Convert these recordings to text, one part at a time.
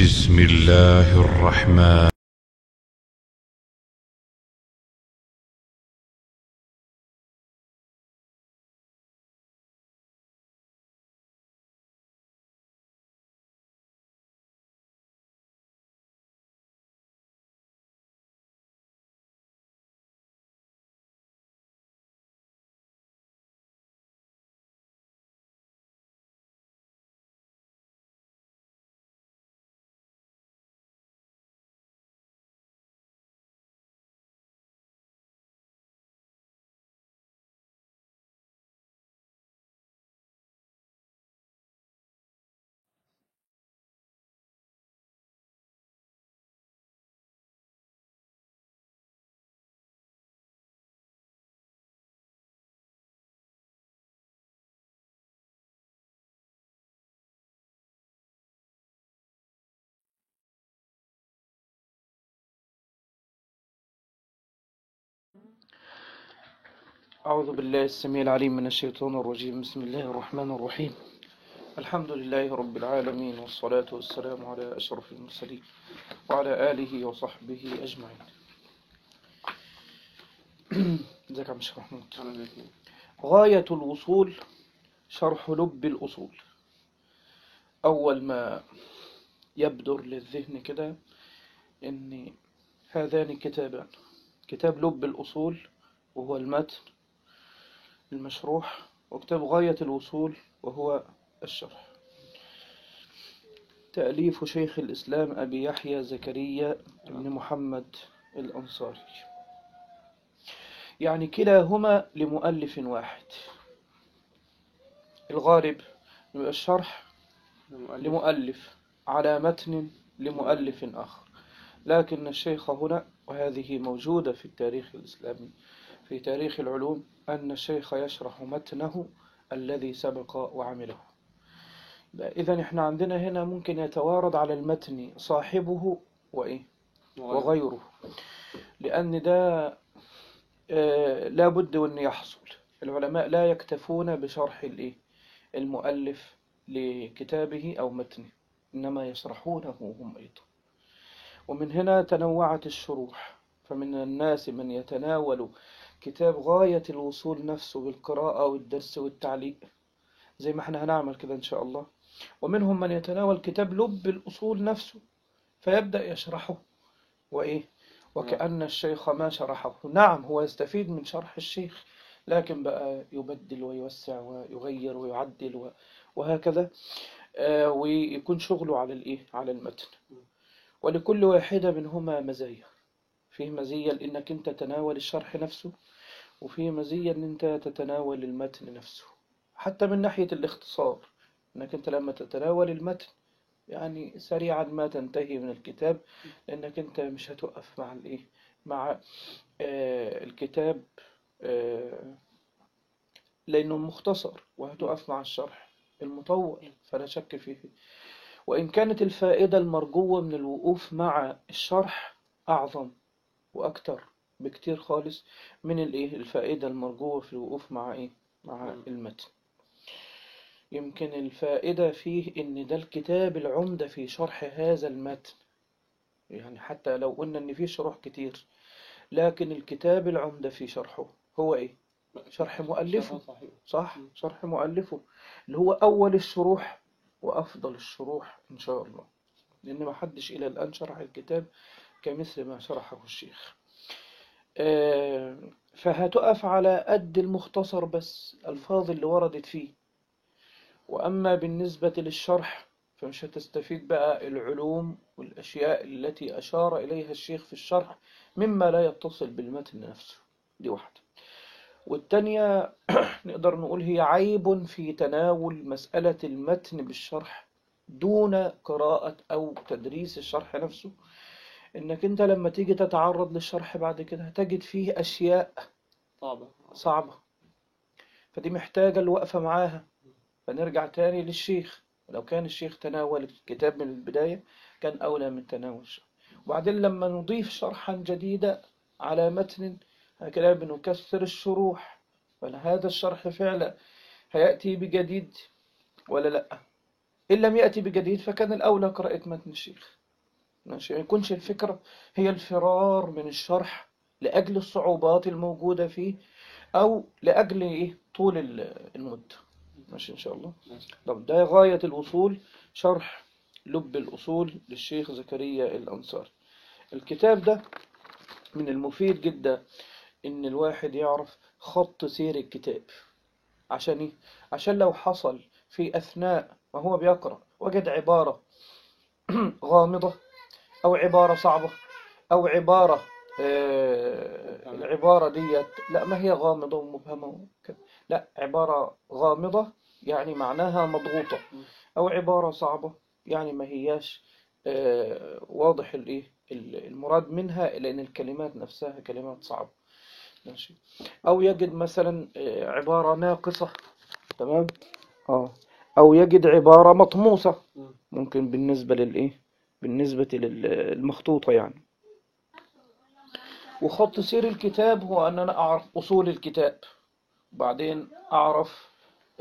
بسم الله الرحمن. أعوذ بالله السميع العليم من الشيطان الرجيم. بسم الله الرحمن الرحيم. الحمد لله رب العالمين، والصلاة والسلام على أشرف المرسلين وعلى آله وصحبه أجمعين. ازيك يا عم شيخ محمود؟ غاية الوصول شرح لب الأصول. أول ما يبدر للذهن كده إن هذان كتابان، كتاب لب الأصول وهو المتن المشروح، وكتاب غاية الوصول وهو الشرح، تأليف شيخ الإسلام أبي يحيى زكريا بن محمد الأنصاري. يعني كلاهما لمؤلف واحد. الغالب يبقى الشرح لمؤلف على متن لمؤلف آخر، لكن الشيخ هنا، وهذه موجودة في التاريخ الإسلامي في تاريخ العلوم، أن الشيخ يشرح متنه الذي سبق وعمله. إذن إحنا عندنا هنا ممكن يتوارد على المتن صاحبه وغيره، لأن ده لا بد وأن يحصل. العلماء لا يكتفون بشرح المؤلف لكتابه أو متنه، إنما يشرحونه هم أيضا. ومن هنا تنوعت الشروح، فمن الناس من يتناول كتاب غاية الوصول نفسه بالقراءة والدرس والتعليق زي ما احنا هنعمل كده إن شاء الله، ومنهم من يتناول كتاب لب الأصول نفسه فيبدأ يشرحه وكأن الشيخ ما شرحه. نعم، هو يستفيد من شرح الشيخ، لكن بقى يبدل ويوسع ويغير ويعدل وهكذا، ويكون شغله على المتن. ولكل واحدة منهما مزايا. فيه مزية لأنك أنت تتناول الشرح نفسه، وفيه مزية أن أنت تتناول المتن نفسه، حتى من ناحية الاختصار، أنك أنت لما تتناول المتن يعني سريعا ما تنتهي من الكتاب، لأنك أنت مش هتوقف مع الكتاب لأنه مختصر، وهتقف مع الشرح المطول، فلا شك فيه. وإن كانت الفائدة المرجوة من الوقوف مع الشرح أعظم وأكتر بكتير خالص من الفائدة المرجوة في الوقوف مع المتن. يمكن الفائدة فيه إن ده الكتاب العمدة في شرح هذا المتن، يعني حتى لو قلنا إن فيه شروح كتير، لكن الكتاب العمدة في شرحه هو شرح مؤلفه. صح، شرح مؤلفه اللي هو أول الشروح وأفضل الشروح إن شاء الله، لأن ما حدش إلى الآن شرح الكتاب كمثل ما شرحه الشيخ. فهتقف على قد المختصر بس الألفاظ اللي وردت فيه. وأما بالنسبة للشرح فمش هتستفيد بقى العلوم والأشياء التي أشار إليها الشيخ في الشرح مما لا يتصل بالمتن نفسه. دي واحدة. والتانية نقدر نقول هي عيب في تناول مسألة المتن بالشرح دون قراءة أو تدريس الشرح نفسه، إنك أنت لما تيجي تتعرض للشرح بعد كده تجد فيه أشياء صعبة، فدي محتاجة الوقفة معاها. فنرجع تاني للشيخ، لو كان الشيخ تناول الكتاب من البداية كان أولى من تناول الشرح. وبعدين لما نضيف شرحا جديدا على متن هكذا بنكسر الشروح، فهذا الشرح فعلا هيأتي بجديد ولا لأ؟ إن لم يأتي بجديد فكان الأولى قراءة متن الشيخ. ماشي، ما يكونش الفكرة هي الفرار من الشرح لأجل الصعوبات الموجودة فيه، أو لأجل إيه طول المدة. ماشي إن شاء الله. طب ده غاية الوصول، شرح لب الأصول للشيخ زكريا الأنصاري. الكتاب ده من المفيد جدا إن الواحد يعرف خط سير الكتاب. عشان إيه؟ عشان لو حصل في أثناء ما هو بيقرأ وجد عبارة غامضة، أو عبارة صعبة، أو عبارة العبارة ديت لا ما هي غامضة ومبهمة لا عبارة غامضة يعني معناها مضغوطة، أو عبارة صعبة يعني ما هياش واضح الإيه المراد منها، لأن الكلمات نفسها كلمات صعبة. ماشي. أو يجد مثلا عبارة ناقصة، تمام، أو يجد عبارة مطموسة، ممكن بالنسبة للإيه، بالنسبة للمخطوطة يعني. وخط سير الكتاب هو أن أنا أعرف أصول الكتاب، بعدين أعرف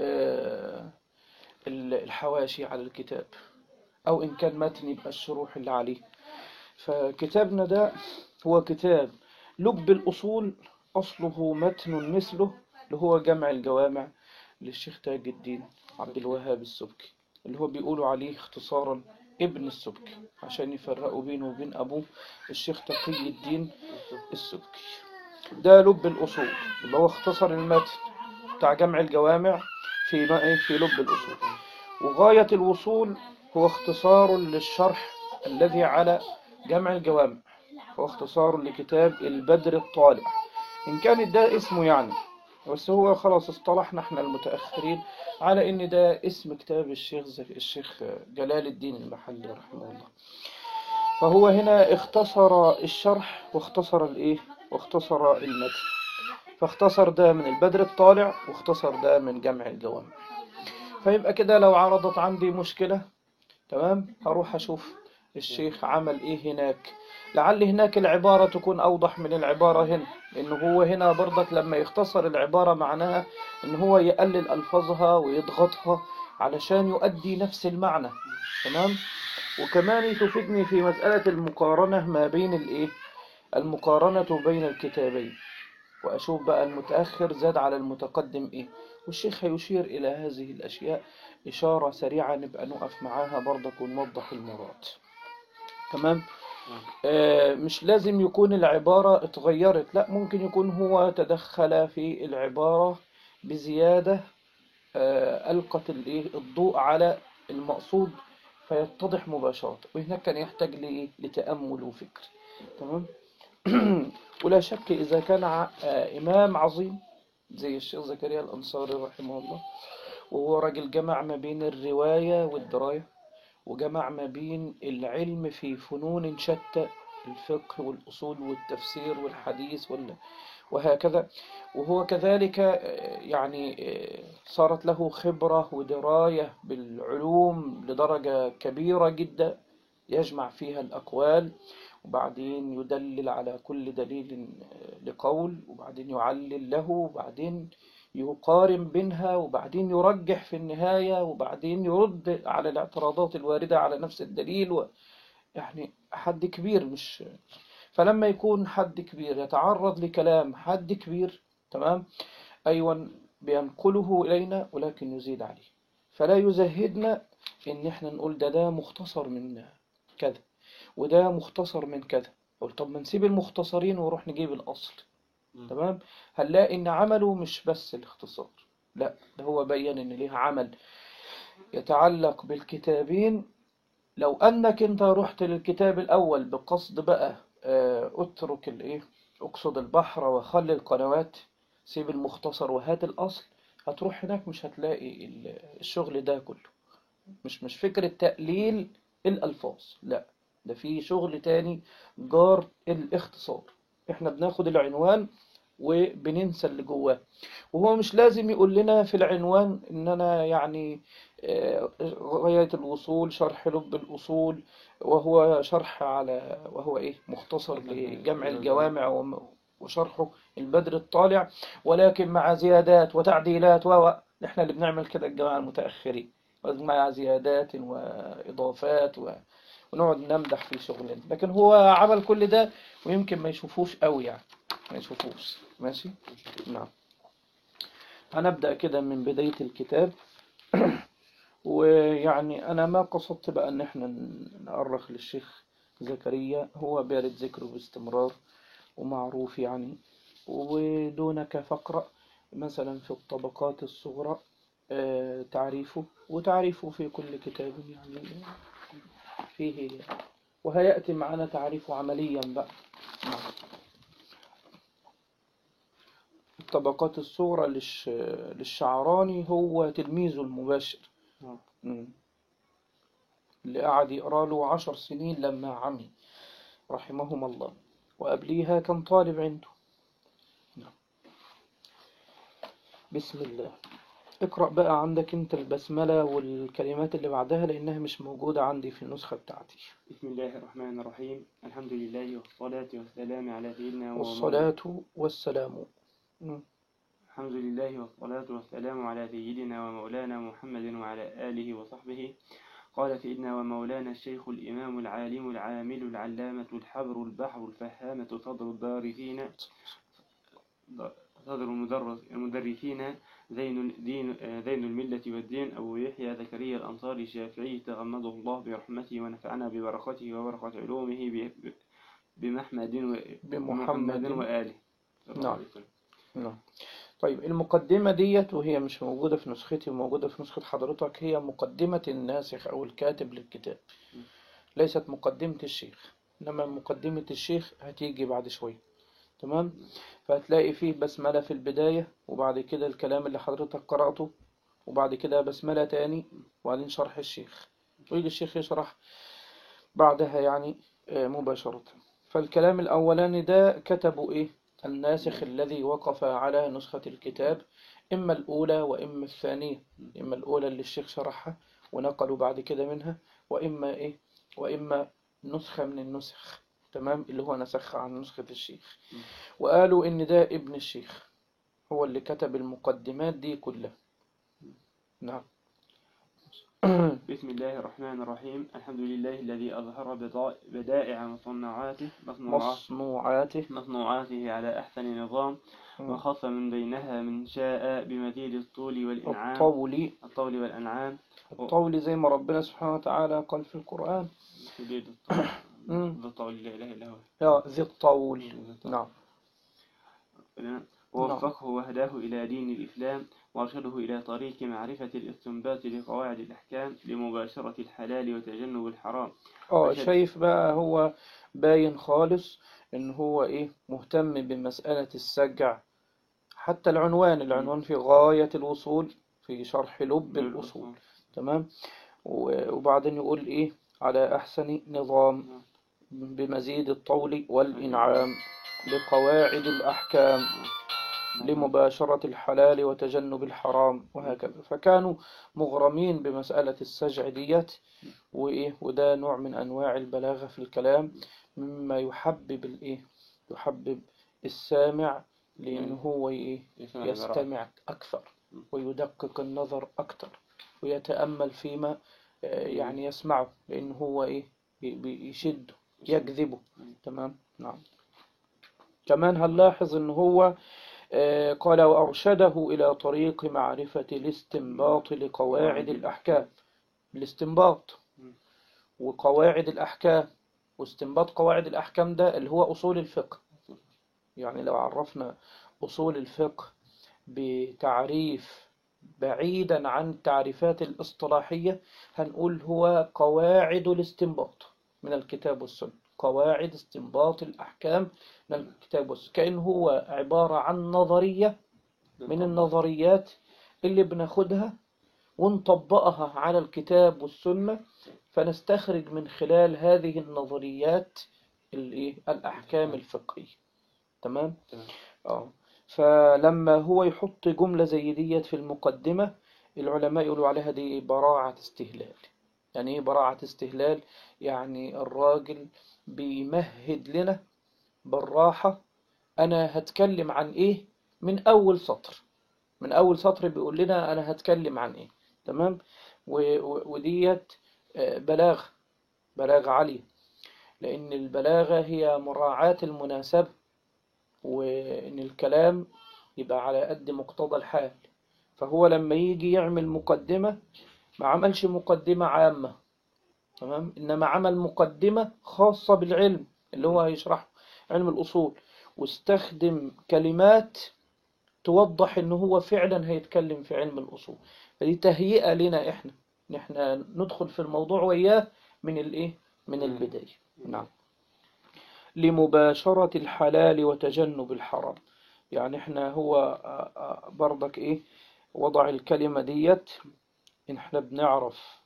الحواشي على الكتاب، أو إن كان متن يبقى الشروح اللي عليه. فكتابنا ده هو كتاب لب الأصول، أصله متن مثله اللي هو جمع الجوامع للشيخ تاج الدين عبد الوهاب السبكي، اللي هو بيقولوا عليه اختصارا ابن السبكي، عشان يفرقوا بينه وبين أبوه الشيخ تقي الدين السبكي. ده لب الأصول اللي هو اختصر المتن بتاع جمع الجوامع في لب الأصول. وغاية الوصول هو اختصار للشرح الذي على جمع الجوامع، هو اختصار لكتاب البدر الطالع، إن كان ده اسمه يعني، بس هو خلاص اصطلحنا احنا المتأخرين على إن ده اسم كتاب الشيخ جلال الدين المحلي رحمه الله. فهو هنا اختصر الشرح واختصر الايه واختصر المتن، فاختصر ده من البدر الطالع واختصر ده من جمع الجوامع. فيبقى كده لو عرضت عندي مشكلة، تمام، هروح أشوف الشيخ عمل إيه هناك، لعل هناك العبارة تكون أوضح من العبارة هنا، لأنه هو هنا برضك لما يختصر العبارة معناها إن هو يقلل ألفاظها ويضغطها علشان يؤدي نفس المعنى، تمام. وكمان تفيدني في مسألة المقارنة ما بين الإيه، المقارنة بين الكتابين، وأشوف بقى المتأخر زاد على المتقدم إيه. والشيخ هيشير إلى هذه الأشياء إشارة سريعة نبقى نقف معاها برضك ونوضح المراد. تمام. مش لازم يكون العبارة اتغيرت، لا، ممكن يكون هو تدخل في العبارة بزيادة ألقت الضوء على المقصود فيتضح مباشرة، وهناك كان يحتاج لتأمل وفكر. تمام. ولا شك إذا كان إمام عظيم زي الشيخ زكريا الأنصاري رحمه الله، وهو راجل جمع ما بين الرواية والدراية، وجمع ما بين العلم في فنون شتى، الفقه والأصول والتفسير والحديث وهكذا، وهو كذلك يعني صارت له خبرة ودراية بالعلوم لدرجة كبيرة جدا، يجمع فيها الأقوال، وبعدين يدلل على كل دليل لقول، وبعدين يعلل له، وبعدين يقارن بينها، وبعدين يرجح في النهاية، وبعدين يرد على الاعتراضات الواردة على نفس الدليل يعني حد كبير مش. فلما يكون حد كبير يتعرض لكلام حد كبير، تمام، أيوة بينقله إلينا ولكن يزيد عليه، فلا يزهدنا إن إحنا نقول ده مختصر من كذا وده مختصر من كذا. قلت طب ما نسيب المختصرين ونروح نجيب الأصل، تمام. هنلاقي إن عمله مش بس الاختصار، لا، ده هو بيّن إن ليه عمل يتعلق بالكتابين. لو أنك أنت رحت للكتاب الأول بقصد بقى اترك الإيه، اقصد البحر وخلي القنوات، سيب المختصر وهات الأصل، هتروح هناك مش هتلاقي الشغل ده كله. مش فكرة تقليل الألفاظ، لا، ده في شغل تاني جار الاختصار. احنا بناخد العنوان وبننسى اللي جواه، وهو مش لازم يقول لنا في العنوان ان انا يعني غاية الوصول شرح لب الأصول، وهو شرح على وهو ايه مختصر لجمع الجوامع وشرحه البدر الطالع، ولكن مع زيادات وتعديلات احنا اللي بنعمل كده الجماعة المتأخرين، مع زيادات وإضافات ونقعد نمدح في شغلنا، لكن هو عمل كل ده ويمكن ما يشوفوش قوي يعني، ما يشوفوش. ماشي. نعم. هنبدأ كده من بداية الكتاب. ويعني أنا ما قصدت بقى إن إحنا نأرخ للشيخ زكريا، هو بارد ذكره باستمرار ومعروف يعني. ودونك فقرأ مثلا في الطبقات الصغرى تعريفه، وتعريفه في كل كتاب يعني فيه، وهيأتي معنا تعريفه عمليا بقى. الطبقات الصغرى للشعراني هو تلميذه المباشر، اللي قعد يقرأ له 10 سنين لما عمي رحمهم الله، وقبليها كان طالب عنده. بسم الله. اقرأ بقى عندك انت البسملة والكلمات اللي بعدها لأنها مش موجودة عندي في النسخة بتاعتي. بسم الله الرحمن الرحيم. الحمد لله والصلاة والسلام على سيدنا والصلاة والسلام. الحمد لله والصلاة والسلام على سيدنا ومولانا محمد وعلى آله وصحبه. قال سيدنا ومولانا الشيخ الإمام العالم العامل العلامة الحبر البحر الفهامة صدر المدرسين زين الملة والدين أبو يحيى زكريا الأنصاري الشافعي تغمده الله برحمته ونفعنا ببركته وبركة علومه بمحمد وآله. نعم. طيب المقدمة ديت وهي مش موجودة في نسختي وموجودة في نسخة حضرتك، هي مقدمة الناسخ أو الكاتب للكتاب، ليست مقدمة الشيخ، إنما مقدمة الشيخ هتيجي بعد شوية. تمام. فهتلاقي فيه بسملة في البداية، وبعد كده الكلام اللي حضرتك قرأته، وبعد كده بسملة تاني، وبعدين شرح الشيخ، ويجي الشيخ يشرح بعدها يعني مباشرة. فالكلام الأولاني ده كتبوا إيه الناسخ الذي وقف على نسخة الكتاب، إما الأولى وإما الثانية، إما الأولى اللي الشيخ شرحها ونقلوا بعد كده منها، وإما نسخة من النسخ. تمام. اللي هو نسخها عن نسخة الشيخ، وقالوا إن ده ابن الشيخ هو اللي كتب المقدمات دي كلها. نعم. بسم الله الرحمن الرحيم. الحمد لله الذي أظهر بدائع مصنوعاته على أحسن نظام، وخص من بينها من شاء بمزيد الطول والأنعام. الطول زي ما ربنا سبحانه وتعالى قال في القرآن ذي الطول لا إله إلا هو ذي الطول. نعم. ووفقه وهداه إلى دين الإسلام، وأرشده إلى طريق معرفة الاستنباط لقواعد الأحكام لمباشرة الحلال وتجنب الحرام. شايف بقى هو باين خالص إن هو مهتم بمسألة السجع. حتى العنوان في غاية الوصول في شرح لب الأصول. تمام. وبعدين يقول على أحسن نظام بمزيد الطول والإنعام لقواعد الأحكام لمباشرة الحلال وتجنب الحرام وهكذا. فكانوا مغرمين بمسألة السجع ديت، وده نوع من أنواع البلاغة في الكلام، مما يحبب السامع لأنه هو يستمع أكثر ويدقق النظر أكثر ويتأمل فيما يعني يسمعه، لأنه هو بيشده يجذبه. تمام. نعم. كمان هنلاحظ أنه هو قال وأرشده إلى طريق معرفة الاستنباط لقواعد الأحكام. الاستنباط وقواعد الأحكام، واستنباط قواعد الأحكام ده اللي هو أصول الفقه. يعني لو عرفنا أصول الفقه بتعريف بعيدا عن التعريفات الاصطلاحية، هنقول هو قواعد الاستنباط من الكتاب والسنة، قواعد استنباط الأحكام من الكتاب والسنة، كأنه هو عبارة عن نظرية من النظريات اللي بناخدها ونطبقها على الكتاب والسنة، فنستخرج من خلال هذه النظريات الأحكام الفقهية. تمام؟ فلما هو يحط جملة زي ديت في المقدمة، العلماء يقولوا عليها دي براعة استهلال. يعني ايه براعة استهلال؟ يعني الراجل بيمهد لنا بالراحة أنا هتكلم عن إيه من أول سطر. من أول سطر بيقول لنا أنا هتكلم عن إيه. تمام. وديت بلاغ بلاغة عالية، لأن البلاغة هي مراعاة المناسبة، وإن الكلام يبقى على قد مقتضى الحال. فهو لما يجي يعمل مقدمة ما عملش مقدمة عامة، تمام، إنما عمل مقدمة خاصة بالعلم اللي هو هيشرحه، علم الأصول، واستخدم كلمات توضح إنه هو فعلا هيتكلم في علم الأصول. فدي تهيئة لنا إحنا ندخل في الموضوع وياه من الإيه؟ من البداية. نعم. لمباشرة الحلال وتجنب الحرام. يعني إحنا هو برضك إيه وضع الكلمة ديت، إحنا بنعرف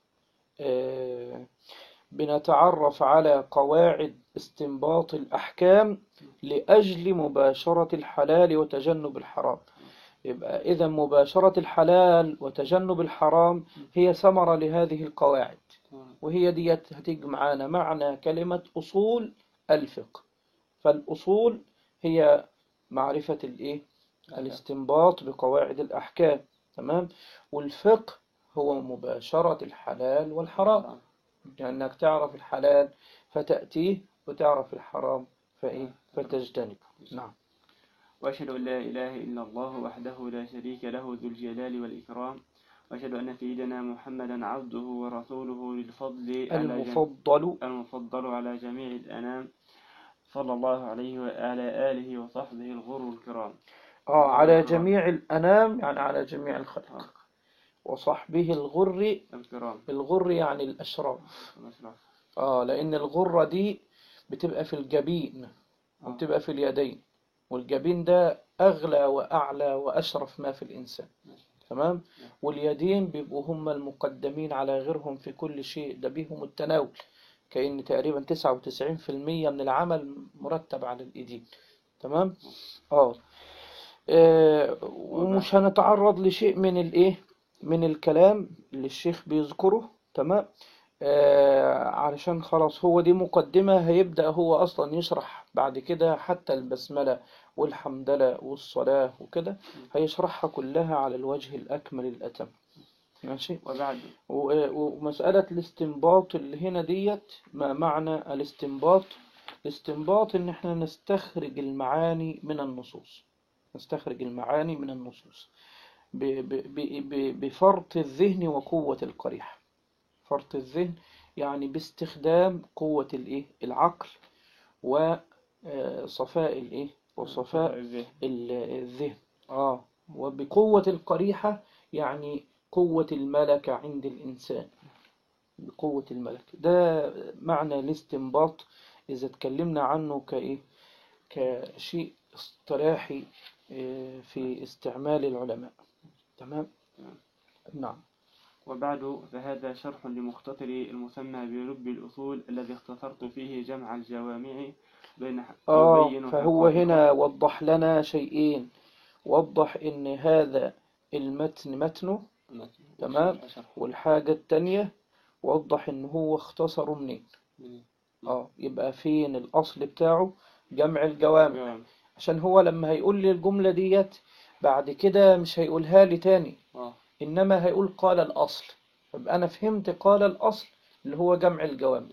بنتعرف على قواعد استنباط الأحكام لأجل مباشرة الحلال وتجنب الحرام. يبقى إذا مباشرة الحلال وتجنب الحرام هي ثمرة لهذه القواعد، وهي ديت هتيجي معانا معنى كلمة أصول الفقه. فالأصول هي معرفة الإيه؟ الاستنباط بقواعد الأحكام، تمام. والفقه هو مباشرة الحلال والحرام، يعني أنك تعرف الحلال فتأتيه وتعرف الحرام فتجتنبه. نعم. وأشهد أن لا إله إلا الله وحده لا شريك له ذو الجلال والإكرام، وأشهد أن سيدنا محمدا عبده ورسوله للفضل المفضل على جميع الأنام، صلى الله عليه وعلى آله وصحبه الغر الكرام. على جميع الأنام يعني على جميع الخلق، وصحبه الغر الكرام. الغر يعني الأشراف. لأن الغرة دي بتبقى في الجبين وبتبقى في اليدين، والجبين ده أغلى وأعلى وأشرف ما في الإنسان، تمام. واليدين بيبقوا هم المقدمين على غيرهم في كل شيء، ده بيهم التناول، كأن تقريبا 99% من العمل مرتب على الإيدين، تمام. ومش هنتعرض لشيء من الإيه من الكلام اللي الشيخ بيذكره، تمام. علشان خلاص هو دي مقدمة، هيبدأ هو أصلا يشرح بعد كده حتى البسملة والحمدلة والصلاة وكده، هيشرحها كلها على الوجه الأكمل الأتم، ماشي. ومسألة الاستنباط اللي هنا ديت، ما معنى الاستنباط؟ الاستنباط إن احنا نستخرج المعاني من النصوص، بفرط الذهن وقوة القريحة. فرط الذهن يعني باستخدام قوة العقل وصفاء وصفاء الذهن. وبقوة القريحة يعني قوة الملكة عند الإنسان، بقوة الملكة. ده معنى الاستنباط إذا تكلمنا عنه كشيء اصطلاحي في استعمال العلماء، تمام. نعم. وبعد فهذا شرح لمختصر المسمى برب الأصول الذي اختصرت فيه جمع الجوامع بين فهو هنا وضح لنا شيئين. وضح إن هذا المتن متنه، تمام. والحاجة التانية وضح إن هو اختصر منين. يبقى فين الأصل بتاعه؟ جمع الجوامع، عشان هو لما هيقول لي الجملة ديت بعد كده مش هيقولها لي تاني، إنما هيقول قال الأصل، فبقى أنا فهمت قال الأصل اللي هو جمع الجوامع.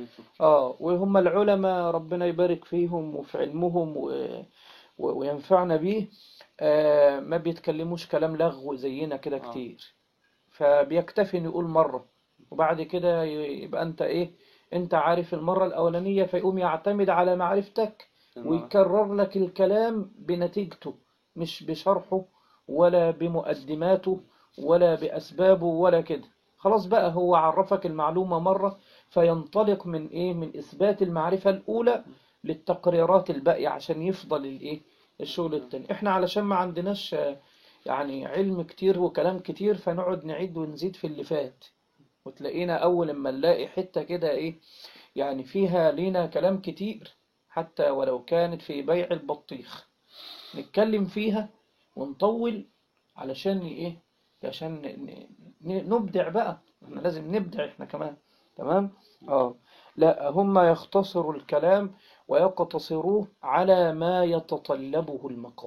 وهم العلماء ربنا يبارك فيهم وفي علمهم وينفعنا به، ما بيتكلموش كلام لغو زينا كده كتير، فبيكتفي إنه يقول مرة وبعد كده يبقى أنت عارف المرة الأولانية، فيقوم يعتمد على معرفتك ويكرر لك الكلام بنتيجته، مش بشرحه ولا بمقدماته ولا بأسبابه ولا كده. خلاص بقى هو عرفك المعلومة مرة، فينطلق من إثبات المعرفة الأولى للتقريرات الباقية عشان يفضل الشغل التاني. احنا علشان ما عندناش يعني علم كتير وكلام كتير، فنقعد نعيد ونزيد في اللي فات، وتلاقينا أول لما نلاقي حتة كده يعني فيها لينا كلام كتير حتى ولو كانت في بيع البطيخ نتكلم فيها ونطول علشان عشان نبدع بقى، احنا لازم نبدع احنا كمان، تمام. لا، هم يختصروا الكلام ويقتصروه على ما يتطلبه المقام،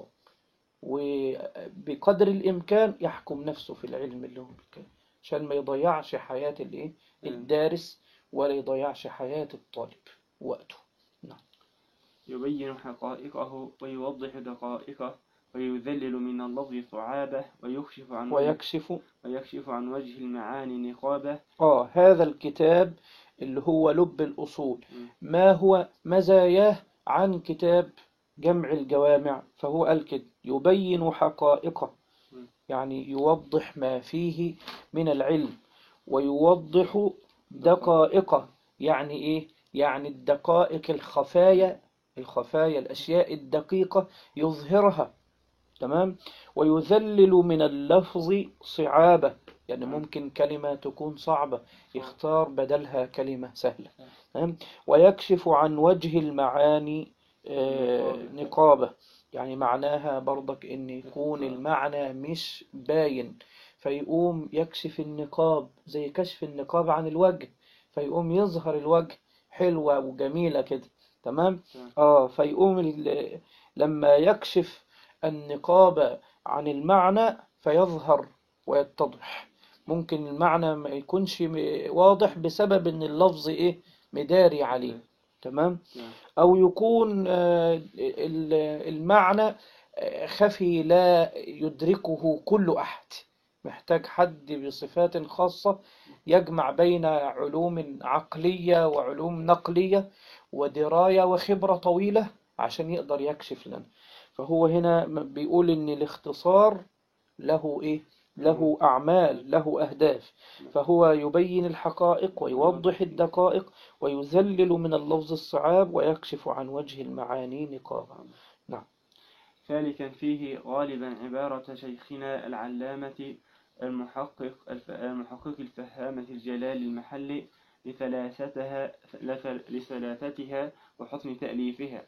وبقدر الإمكان يحكم نفسه في العلم اللي هو بالكلام عشان ما يضيعش حياة الدارس ولا يضيعش حياة الطالب وقته. نعم. يبين حقائقه ويوضح دقائقه ويذلل من اللفظ صعابه ويكشف عن وجه المعاني نقابه. هذا الكتاب اللي هو لب الأصول ما هو مزاياه عن كتاب جمع الجوامع؟ فهو قال كده يبين حقائقه، يعني يوضح ما فيه من العلم، ويوضح دقائقه، يعني إيه؟ يعني الدقائق الخفايا الأشياء الدقيقة يظهرها. تمام. ويذلل من اللفظ صعابة، يعني ممكن كلمة تكون صعبة يختار بدلها كلمة سهلة. تمام. ويكشف عن وجه المعاني نقابة، يعني معناها برضك ان يكون المعنى مش باين، فيقوم يكشف النقاب زي كشف النقاب عن الوجه، فيقوم يظهر الوجه حلوة وجميلة كده. تمام. فيقوم لما يكشف النقاب عن المعنى فيظهر ويتضح. ممكن المعنى ما يكونش واضح بسبب ان اللفظ مداري عليه. تمام. او يكون المعنى خفي لا يدركه كل احد، محتاج حد بصفات خاصة يجمع بين علوم عقلية وعلوم نقلية ودراية وخبرة طويلة عشان يقدر يكشف لنا. فهو هنا بيقول ان الاختصار له له أعمال، له أهداف، فهو يبين الحقائق ويوضح الدقائق ويذلل من اللفظ الصعاب ويكشف عن وجه المعاني نقابا. نعم. ثالثا فيه غالبا عبارة شيخنا العلامة المحقق الفهامة الجلال المحلي لثلاثتها وحسن تأليفها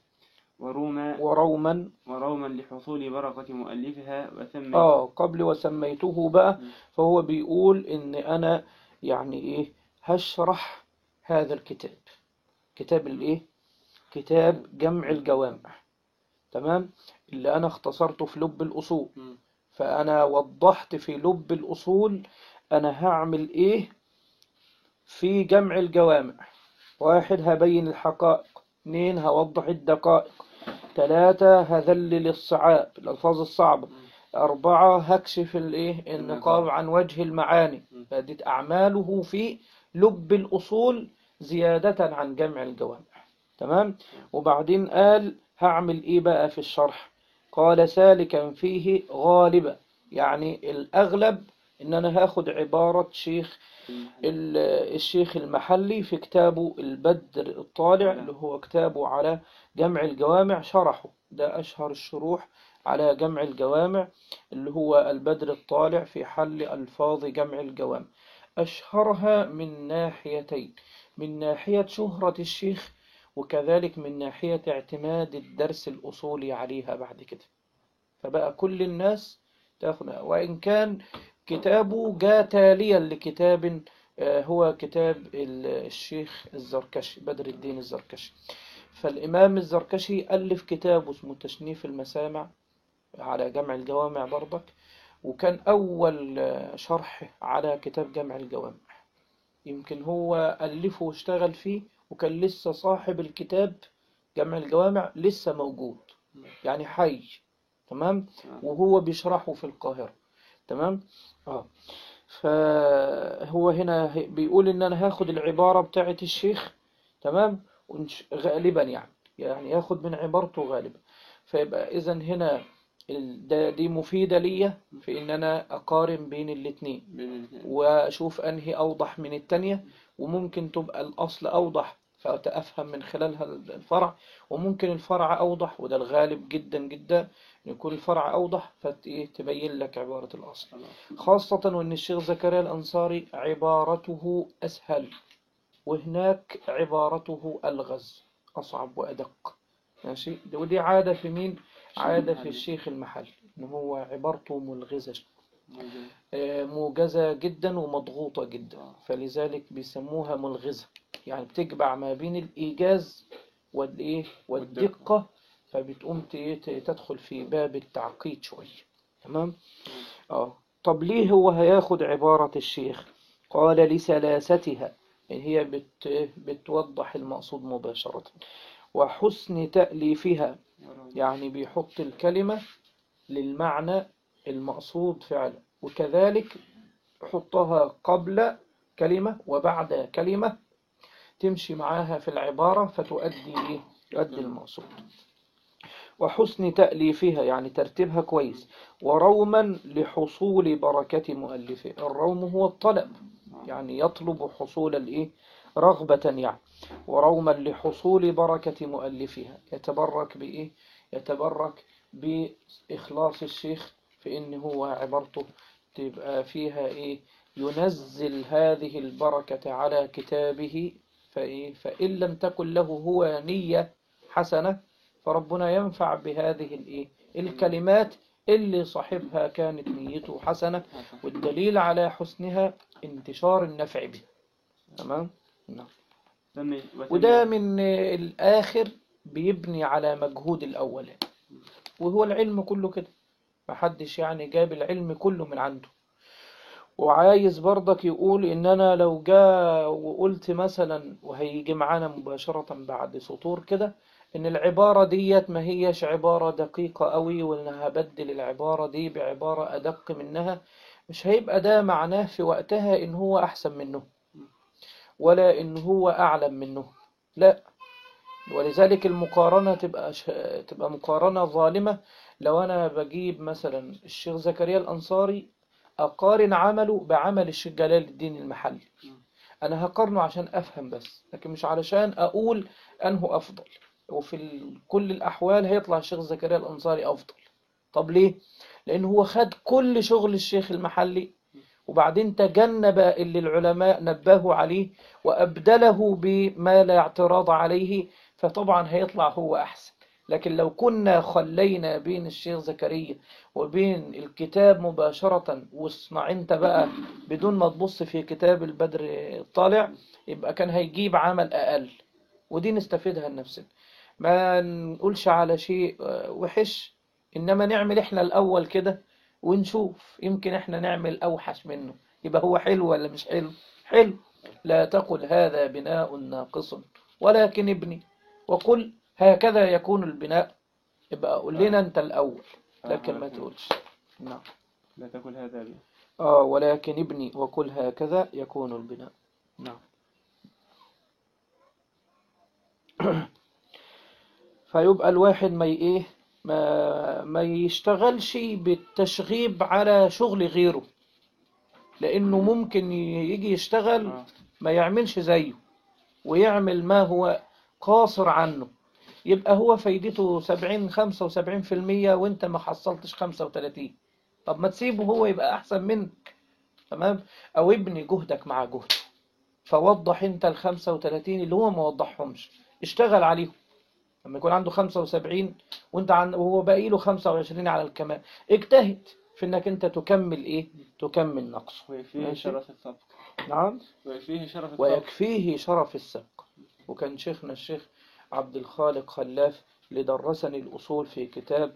وروما لحصول بركة مؤلفها قبل وسميته بقى. فهو بيقول ان انا يعني هشرح هذا الكتاب، كتاب كتاب جمع الجوامع. تمام. اللي انا اختصرته في لب الأصول، فانا وضحت في لب الأصول انا هعمل في جمع الجوامع. 1 هبين الحقائق، 2 هوضح الدقائق، 3 هذلل الصعاب الألفاظ الصعبة، 4 هكشف النقاب عن وجه المعاني. فدي أعماله في لب الأصول زيادة عن جمع الجوامع. تمام. وبعدين قال هعمل بقى في الشرح؟ قال سالكا فيه غالبا، يعني الأغلب إن أنا هاخد عبارة الشيخ المحلي في كتابه البدر الطالع، اللي هو كتابه على جمع الجوامع، شرحه ده أشهر الشروح على جمع الجوامع، اللي هو البدر الطالع في حل ألفاظ جمع الجوامع. أشهرها من ناحيتين، من ناحية شهرة الشيخ، وكذلك من ناحية اعتماد الدرس الأصولي عليها بعد كده. فبقى كل الناس تأخذ، وإن كان كتابه جاء تاليا لكتاب هو كتاب الشيخ الزركشي بدر الدين الزركشي. فالإمام الزركشي ألف كتاب اسمه تشنيف المسامع على جمع الجوامع برضك، وكان أول شرح على كتاب جمع الجوامع. يمكن هو ألفه واشتغل فيه، وكان لسه صاحب الكتاب جمع الجوامع لسه موجود، يعني حي. تمام. وهو بيشرحه في القاهرة. تمام. فهو هنا بيقول ان انا هاخد العبارة بتاعة الشيخ. تمام. غالبا يعني ياخد من عبارته غالبا. فيبقى اذا هنا دي مفيدة لي في ان انا اقارن بين الاثنين واشوف انهي اوضح من التانية، وممكن تبقى الاصل اوضح فأتأفهم من خلالها الفرع، وممكن الفرع أوضح، وده الغالب جدا جدا يكون الفرع أوضح فتبين لك عبارة الأصل. خاصة وأن الشيخ زكريا الأنصاري عبارته أسهل، وهناك عبارته ألغز أصعب وأدق. ماشي. ودي عادة في مين؟ عادة في الشيخ المحلي، إن هو عبارته ملغزة موجزة جدا ومضغوطة جدا، فلذلك بيسموها ملغزة، يعني بتجمع ما بين الإيجاز والدقة، فبتقوم تدخل في باب التعقيد شوية. تمام. طب ليه هو هياخد عبارة الشيخ؟ قال لسلاستها، يعني هي بتوضح المقصود مباشرة. وحسن تأليفها يعني بيحط الكلمة للمعنى المقصود فعلا، وكذلك حطها قبل كلمة وبعد كلمة تمشي معاها في العبارة فتؤدي تؤدي المقصود. وحسن تأليفها يعني ترتيبها كويس. وروما لحصول بركة مؤلفه، الروم هو الطلب، يعني يطلب حصول الإيه رغبة يعني. وروما لحصول بركة مؤلفها، يتبرك بإيه؟ يتبرك بإخلاص الشيخ في إن هو عبارته تبقى فيها إيه؟ ينزل هذه البركة على كتابه، فإن لم تكن له هو نية حسنة فربنا ينفع بهذه الكلمات اللي صاحبها كانت نيته حسنة، والدليل على حسنها انتشار النفع به. تمام. نعم. وده من الآخر بيبني على مجهود الأول، وهو العلم كله كده، محدش يعني جاب العلم كله من عنده. وعايز برضك يقول إن أنا لو جاء وقلت مثلا، وهيجي معانا مباشرة بعد سطور كده، إن العبارة ديت ما هيش عبارة دقيقة قوي، وإنها هبدل العبارة دي بعبارة أدق منها، مش هيبقى ده معناه في وقتها إن هو أحسن منه ولا إن هو أعلم منه، لا. ولذلك المقارنة تبقى مقارنة ظالمة. لو أنا بجيب مثلا الشيخ زكريا الأنصاري أقارن عمله بعمل الشيخ جلال الدين المحلي، أنا هقارنه عشان أفهم بس، لكن مش علشان أقول أنه أفضل. وفي كل الأحوال هيطلع الشيخ زكريا الأنصاري أفضل. طب ليه؟ لأنه هو خد كل شغل الشيخ المحلي، وبعدين تجنب اللي العلماء نبهوا عليه وأبدله بما لا اعتراض عليه، فطبعا هيطلع هو أحسن. لكن لو كنا خلينا بين الشيخ زكريا وبين الكتاب مباشرة، واصنع انت بقى بدون ما تبص في كتاب البدر الطالع، يبقى كان هيجيب عمل أقل، ودي نستفيدها لنفسنا. ما نقولش على شيء وحش، إنما نعمل إحنا الأول كده ونشوف، يمكن إحنا نعمل أوحش منه، يبقى هو حلو ولا مش حلو؟ حلو. لا تقل هذا بناء ناقص ولكن ابني، وقل هكذا يكون البناء. يبقى قول لنا أنت الأول، لكن ما تقولش. نعم. لا تقل هذا بناء. ولكن ابني وقل هكذا يكون البناء. نعم. فيبقى الواحد ما يشتغلش بالتشغيب على شغل غيره، لأنه ممكن يجي يشتغل ما يعملش زيه ويعمل ما هو قاصر عنه، يبقى هو فايدته 75% وانت ما حصلتش 35. طب ما تسيبه هو يبقى أحسن منك. تمام. أو ابني جهدك مع جهده، فوضح انت 35 اللي هو ما وضحهمش، اشتغل عليهم. لما يكون عنده 75 وهو باقي له 25 على الكمال، اجتهد في انك انت تكمل نقصه. ويكفيه شرف السبق. نعم. ويكفيه شرف السبق. وكان شيخنا الشيخ عبد الخالق خلاف اللي درسني الأصول في كتاب،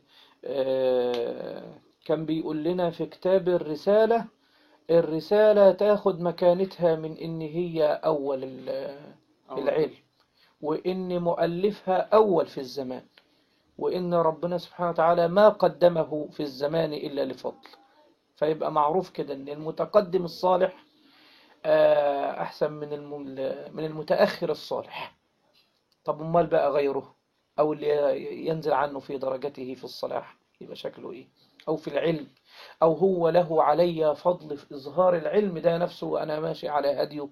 كان بيقول لنا في كتاب الرسالة تاخد مكانتها من إن هي أول العلم، وإن مؤلفها أول في الزمان، وإن ربنا سبحانه وتعالى ما قدمه في الزمان إلا لفضل. فيبقى معروف كده إن المتقدم الصالح أحسن من المتأخر الصالح. طب امال بقى غيره، أو اللي ينزل عنه في درجته في الصلاح، يبقى شكله إيه؟ أو في العلم، أو هو له علي فضل في إظهار العلم ده نفسه وأنا ماشي على هديه.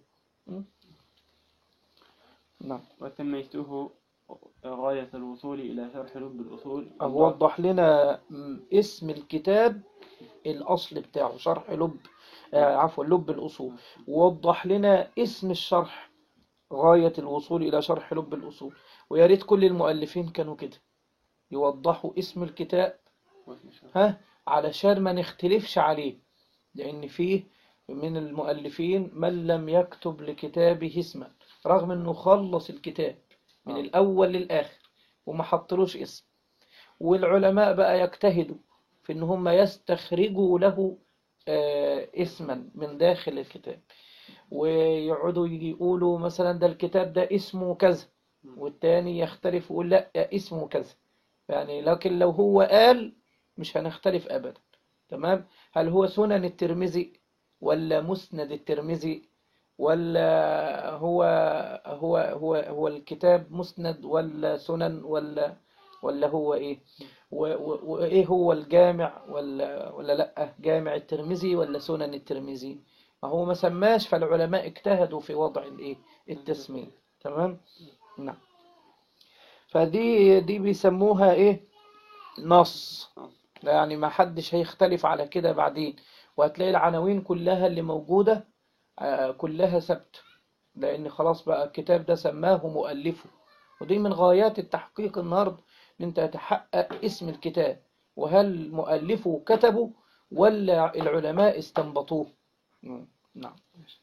نعم. وتميته غاية الوصول إلى شرح لب الأصول. وضح لنا اسم الكتاب الأصل بتاعه، شرح لب الأصول. ووضح لنا اسم الشرح، غاية الوصول إلى شرح لب الأصول. ويا ريت كل المؤلفين كانوا كده يوضحوا اسم الكتاب، علشان ما نختلفش عليه، لأن فيه من المؤلفين من لم يكتب لكتابه اسما، رغم أنه خلص الكتاب من الأول للآخر وما حطلوش اسم. والعلماء بقى يجتهدوا في أنهم يستخرجوا له اسما من داخل الكتاب، ويقعدوا يقولوا مثلا ده الكتاب ده اسمه كذا، والتاني يختلف ويقول لا اسمه كذا. يعني لكن لو هو قال مش هنختلف أبدا. تمام. هل هو سنن الترمذي ولا مسند الترمذي، ولا هو الكتاب مسند ولا سنن، ولا هو ايه، وايه هو الجامع ولا لا جامع الترمذي ولا سنن الترمذي. ما هو ما سماش، فالعلماء اجتهدوا في وضع الايه التسمية. تمام. نعم. فدي بيسموها ايه، نص. يعني ما حدش هيختلف على كده بعدين، وهتلاقي العناوين كلها اللي موجودة كلها ثابتة، لأن خلاص بقى الكتاب ده سماه مؤلفه. ودي من غايات التحقيق النهاردة، إن أنت تحقق اسم الكتاب، وهل مؤلفه كتبه ولا العلماء استنبطوه. نعم.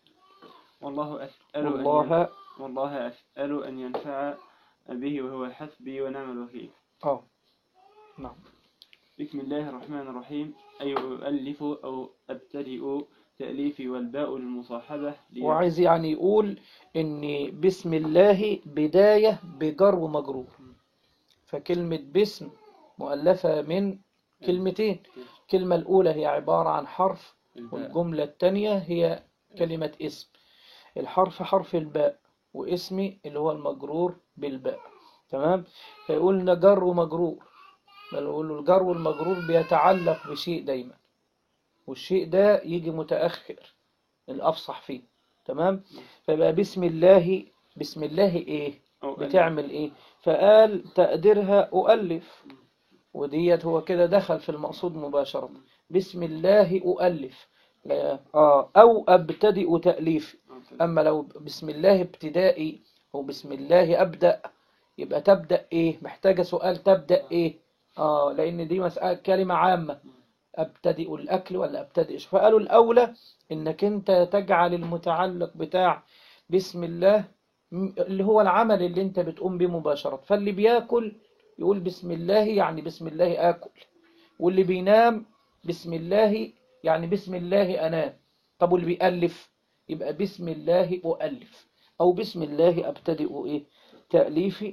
والله أسأل أن ينفع به وهو حسبي ونعم الوكيل. نعم. بسم الله الرحمن الرحيم. أي أؤلف أو أبتدئ تأليفي والباء المصاحبة وعايز يعني يقول إن بسم الله بداية بجر ومجرور، فكلمة باسم مؤلفة من كلمتين. الكلمة الأولى هي عبارة عن حرف، والجملة الثانية هي كلمة اسم. الحرف حرف الباء، واسمي اللي هو المجرور بالباء. تمام. فيقولنا جر ومجرور، بل يقولوا الجر والمجرور بيتعلق بشيء دايما، والشيء ده يجي متأخر الأفصح فيه. تمام. فيبقى بسم الله، بسم الله إيه بتعمل إيه، فقال تقديرها أؤلف، وديت هو كده دخل في المقصود مباشرة. بسم الله أؤلف، أو أبتدئ تأليف. أما لو بسم الله ابتدائي أو بسم الله أبدأ، يبقى تبدأ إيه، محتاجة سؤال تبدأ إيه. لأن دي مسألة كلمة عامة، أبتدئ الأكل ولا أبتدئ. فقالوا الأولى إنك أنت تجعل المتعلق بتاع بسم الله اللي هو العمل اللي أنت بتقوم به مباشرة. فاللي بياكل يقول بسم الله يعني بسم الله آكل، واللي بينام بسم الله يعني بسم الله أنام. طب واللي بيألف يبقى بسم الله أؤلف، أو بسم الله أبتدئ إيه تأليفي.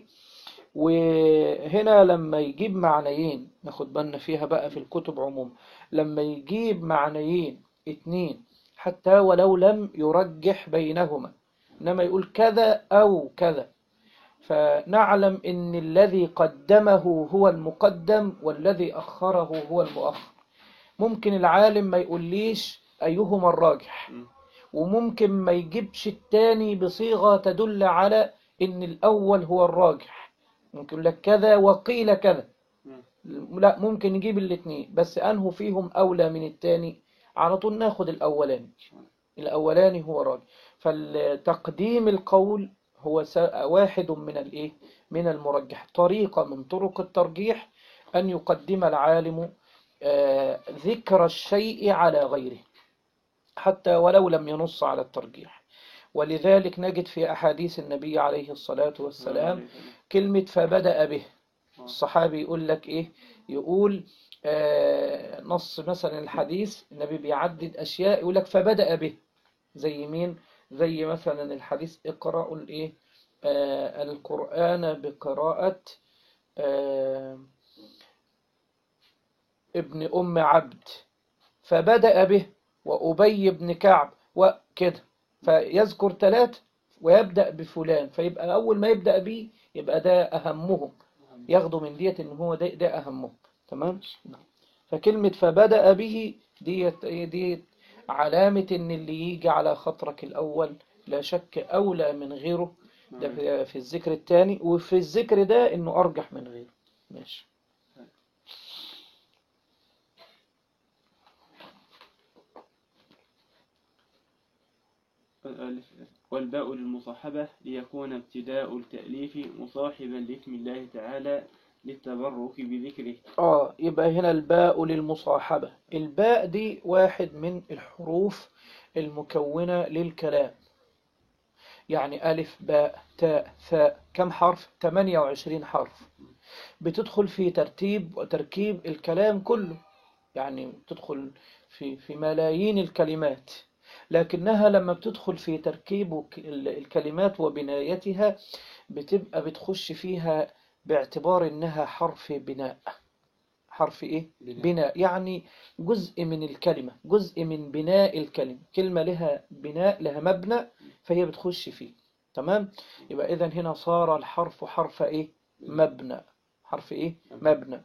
وهنا لما يجيب معنيين ناخد بالنا فيها بقى في الكتب عموما، لما يجيب معنيين اتنين حتى ولو لم يرجح بينهما، إنما يقول كذا أو كذا، فنعلم إن الذي قدمه هو المقدم والذي أخره هو المؤخر. ممكن العالم ما يقوليش أيهما الراجح، وممكن ما يجيبش التاني بصيغة تدل على إن الأول هو الراجح. ممكن لك كذا وقيل كذا، لا ممكن نجيب الاثنين، بس أنه فيهم أولى من التاني، على طول ناخد الأولاني هو راجح. فالتقديم القول هو واحد من المرجح. طريقة من طرق الترجيح أن يقدم العالم ذكر الشيء على غيره حتى ولو لم ينص على الترجيح. ولذلك نجد في أحاديث النبي عليه الصلاة والسلام كلمة فبدأ به. الصحابي يقول لك إيه، يقول نص مثلا الحديث النبي بيعدد أشياء يقول لك فبدأ به. زي مين؟ زي مثلا الحديث اقرأوا القرآن بقراءة ابن أم عبد، فبدأ به وأبي بن كعب وكده، فيذكر 3 ويبدأ بفلان، فيبقى أول ما يبدأ به يبقى ده أهمهم، ياخدوا من ديت إن هو ده أهمهم. تمام. فكلمة فبدأ به ديت علامة إن اللي يجي على خطرك الأول لا شك أولى من غيره، ده في الذكر الثاني، وفي الذكر ده إنه أرجح من غيره. ماشي. والباء للمصاحبة ليكون ابتداء التأليف مصاحبا لاسم الله تعالى للتبرك بذكره. يبقى هنا الباء للمصاحبة. الباء دي واحد من الحروف المكونة للكلام، يعني ألف باء تاء ثاء. كم حرف؟ 28 حرف، بتدخل في ترتيب وتركيب الكلام كله، يعني تدخل في ملايين الكلمات. لكنها لما بتدخل في تركيب الكلمات وبنايتها بتبقى بتخش فيها باعتبار إنها حرف بناء. حرف إيه؟ بناء، يعني جزء من الكلمة، جزء من بناء الكلمة. كلمة لها بناء، لها مبنى، فهي بتخش فيه. تمام؟ يبقى إذن هنا صار الحرف حرف إيه؟ مبنى. حرف إيه؟ مبنى.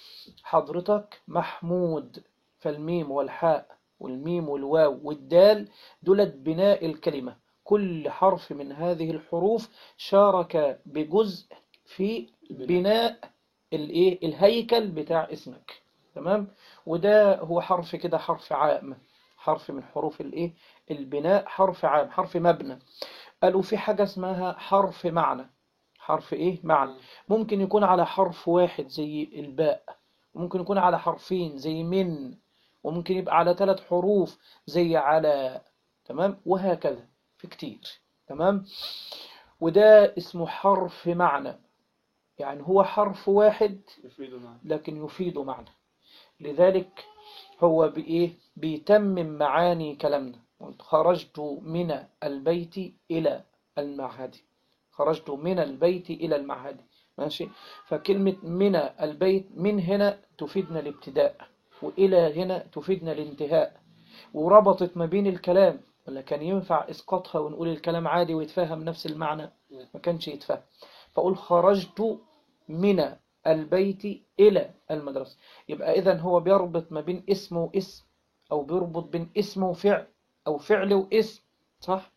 حضرتك محمود، فالميم والحاء والميم والواو والدال دولت بناء الكلمة. كل حرف من هذه الحروف شارك بجزء في بناء الايه الهيكل بتاع اسمك. تمام. وده هو حرف كده، حرف عام، حرف من حروف الايه البناء، حرف عام، حرف مبنى. قالوا في حاجة اسمها حرف معنى. حرف ايه معنى، ممكن يكون على حرف واحد زي الباء، ممكن يكون على حرفين زي من، وممكن يبقى على 3 حروف زي على. تمام. وهكذا في كتير. تمام. وده اسمه حرف معنى، يعني هو حرف واحد لكن يفيد معنى. لذلك هو بإيه بيتمم معاني كلامنا. خرجت من البيت إلى المعهد. خرجت من البيت إلى المعهد. ماشي. فكلمة من البيت، من هنا تفيدنا الابتداء، وإلى هنا تفيدنا الانتهاء، وربطت ما بين الكلام. ولا كان ينفع إسقاطها ونقول الكلام عادي ويتفهم نفس المعنى؟ ما كانش يتفهم. فأقول خرجت من البيت إلى المدرسة. يبقى إذن هو بيربط ما بين اسم واسم، أو بيربط بين اسم وفعل، أو فعل واسم. صح؟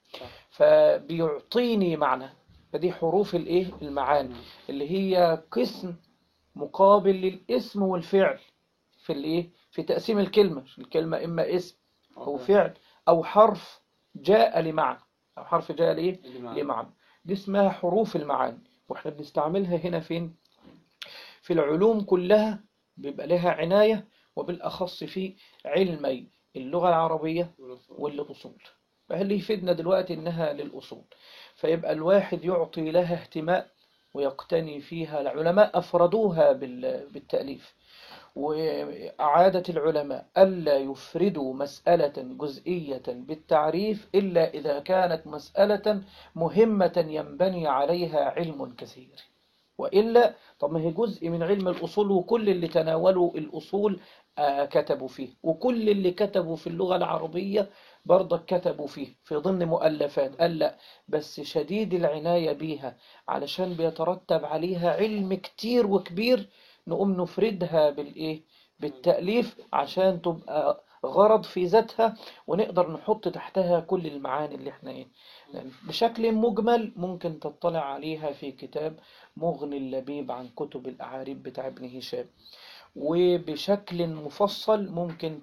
فبيعطيني معنى. فدي حروف الايه المعاني، اللي هي قسم مقابل للاسم والفعل في الايه في تقسيم الكلمة. الكلمة إما اسم أو فعل أو حرف جاء لمعنى، أو حرف جاء لإيه لمعنى. دي اسمها حروف المعاني، وإحنا بنستعملها هنا فين؟ في العلوم كلها بيبقى لها عناية، وبالأخص في علمي اللغة العربية والأصول. فاللي يفيدنا دلوقتي إنها للأصول، فيبقى الواحد يعطي لها اهتمام ويقتني فيها. العلماء أفردوها بالتأليف، وأعادة العلماء ألا يفردوا مسألة جزئية بالتعريف إلا إذا كانت مسألة مهمة ينبني عليها علم كثير. وإلا طب ما هي جزء من علم الأصول، وكل اللي تناولوا الأصول كتبوا فيه، وكل اللي كتبوا في اللغة العربية برضك كتبوا فيه في ضمن مؤلفات. قال لا، بس شديد العناية بيها علشان بيترتب عليها علم كتير وكبير، نقوم نفردها بالإيه بالتأليف عشان تبقى غرض في ذاتها، ونقدر نحط تحتها كل المعاني اللي احنا ايه. يعني بشكل مجمل ممكن تطلع عليها في كتاب مغني اللبيب عن كتب الأعاريب بتاع ابن هشام، وبشكل مفصل ممكن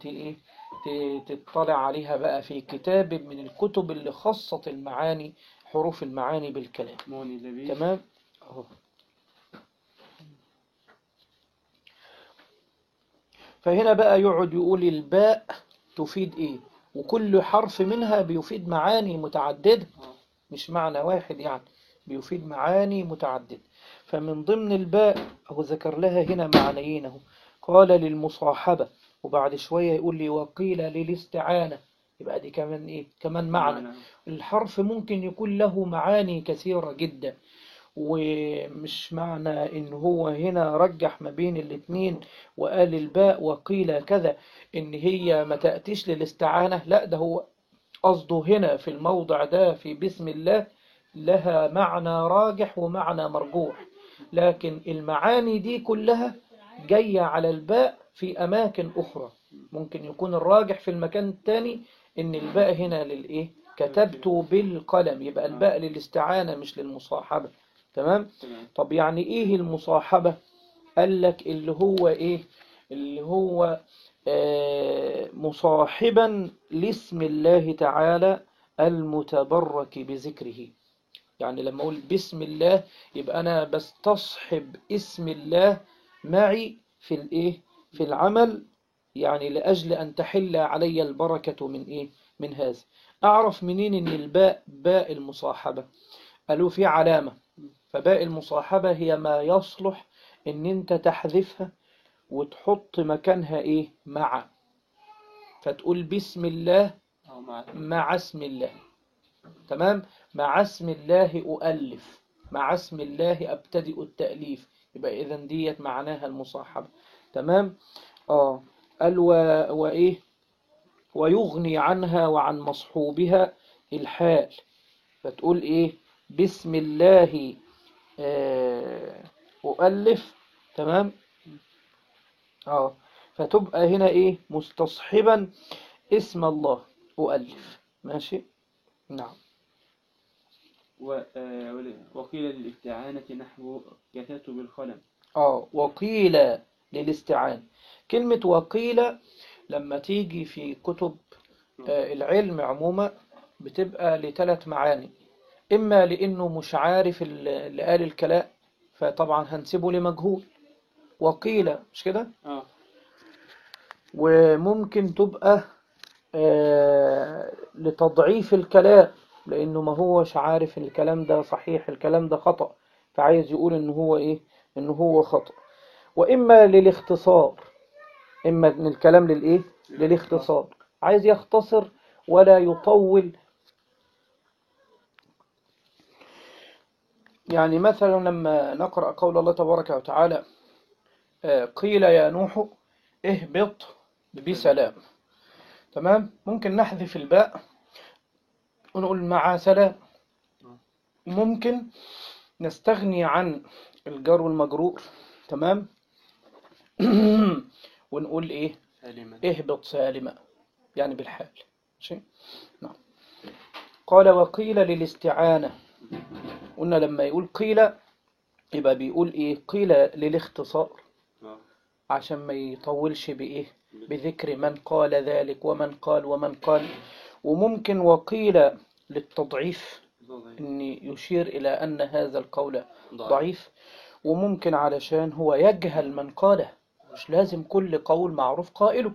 تطلع عليها بقى في كتاب من الكتب اللي خصت المعاني، حروف المعاني بالكلام. تمام اهو. فهنا بقى يقعد يقول الباء تفيد ايه، وكل حرف منها بيفيد معاني متعددة، مش معنى واحد يعني، بيفيد معاني متعددة. فمن ضمن الباء هو ذكر لها هنا معنيين اهو. قال للمصاحبة، وبعد شوية يقول لي وقيل للاستعانة. يبقى دي كمان ايه كمان معنى. الحرف ممكن يكون له معاني كثيرة جدا، ومش معنى ان هو هنا رجح ما بين الاثنين وقال الباء وقيل كذا ان هي ما تأتيش للاستعانة. لا، ده هو قصده هنا في الموضع ده في بسم الله لها معنى راجح ومعنى مرجوح، لكن المعاني دي كلها جاية على الباء في أماكن أخرى. ممكن يكون الراجح في المكان الثاني إن الباء هنا للإيه كتبت بالقلم، يبقى الباء للاستعانة مش للمصاحبة. تمام. طب يعني إيه المصاحبة؟ قال لك اللي هو إيه، اللي هو مصاحبا لاسم الله تعالى المتبرك بذكره. يعني لما أقول بسم الله يبقى أنا بستصحب اسم الله معي في الإيه في العمل، يعني لأجل أن تحل علي البركة من إيه من هذا. أعرف منين إن الباء باء المصاحبة؟ قالوا في علامة. فباء المصاحبة هي ما يصلح إن أنت تحذفها وتحط مكانها إيه مع، فتقول بسم الله أو مع مع اسم الله. تمام، مع اسم الله أؤلف، مع اسم الله أبتدئ التأليف، يبقى إذن ديت معناها المصاحبة. تمام. قال وإيه، ويغني عنها وعن مصحوبها الحال، فتقول إيه، بسم الله أؤلف. تمام. فتبقى هنا إيه، مستصحبا اسم الله أؤلف. ماشي. نعم. وقيل للاستعانة نحو كتبت بالقلم. وقيل للاستعانة، كلمة وقيل لما تيجي في كتب العلم عموما بتبقى لثلاث معاني. إما لأنه مش عارف اللي قال الكلام، فطبعا هنسيبه لمجهول، وقيل مش كده. وممكن تبقى لتضعيف الكلام، لأنه ما هوش عارف الكلام ده صحيح الكلام ده خطأ، فعايز يقول إنه هو إيه، إنه هو خطأ. وإما للاختصار، إما من الكلام للإيه، للاختصار، عايز يختصر ولا يطول. يعني مثلا لما نقرأ قول الله تبارك وتعالى قيل يا نوح اهبط بسلام. تمام، ممكن نحذف الباء ونقول مع سلام، ممكن نستغني عن الجار والمجرور. تمام. ونقول ايه، اهبط سالما، يعني بالحال. ماشي. نعم. قال وقيل للاستعانة، قلنا لما يقول قيل يبقى بيقول ايه، قيل للاختصار عشان ما يطولش بايه، بذكر من قال ذلك ومن قال ومن قال. وممكن وقيل للتضعيف، ان يشير الى ان هذا القول ضعيف. وممكن علشان هو يجهل من قاله، مش لازم كل قول معروف قائله.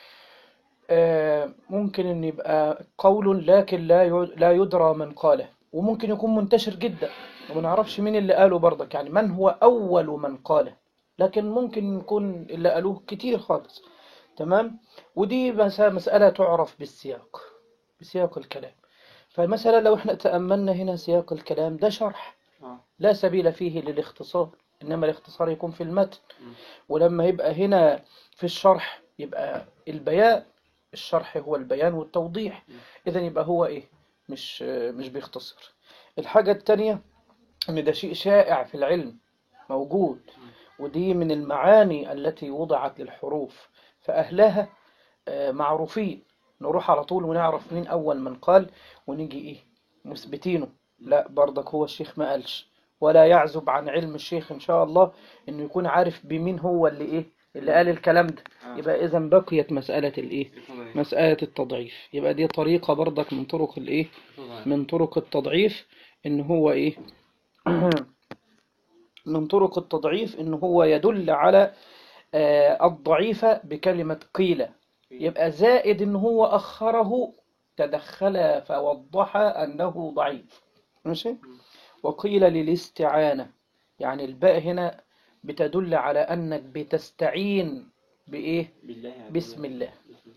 ممكن ان يبقى قول لكن لا يدرى من قاله، وممكن يكون منتشر جدا وما نعرفش مين اللي قاله برضك، يعني من هو اول من قاله، لكن ممكن يكون اللي قالوه كتير خالص. تمام. ودي مسألة تعرف بالسياق، بسياق الكلام. فمثلا لو احنا تأملنا هنا سياق الكلام ده شرح، لا سبيل فيه للاختصار، إنما الاختصار يكون في المتن. ولما يبقى هنا في الشرح يبقى البيان، الشرح هو البيان والتوضيح، إذن يبقى هو إيه، مش بيختصر. الحاجة التانية إن ده شيء شائع في العلم موجود، ودي من المعاني التي وضعت للحروف، فأهلها معروفين، نروح على طول ونعرف مين أول من قال ونيجي إيه مثبتينه. لا، برضك هو الشيخ ما قالش، ولا يعزب عن علم الشيخ إن شاء الله إنه يكون عارف بمين هو اللي إيه اللي قال الكلام ده. يبقى إذن بقيت مسألة الإيه، مسألة التضعيف. يبقى دي طريقة برضك من طرق الإيه، من طرق التضعيف، إن هو إيه من طرق التضعيف إن هو يدل على الضعيفة بكلمة قيل، يبقى زائد إن هو أخره، تدخل فوضح أنه ضعيف. ماشي. وقيل للاستعانة، يعني الباء هنا بتدل على أنك بتستعين بإيه، بسم الله.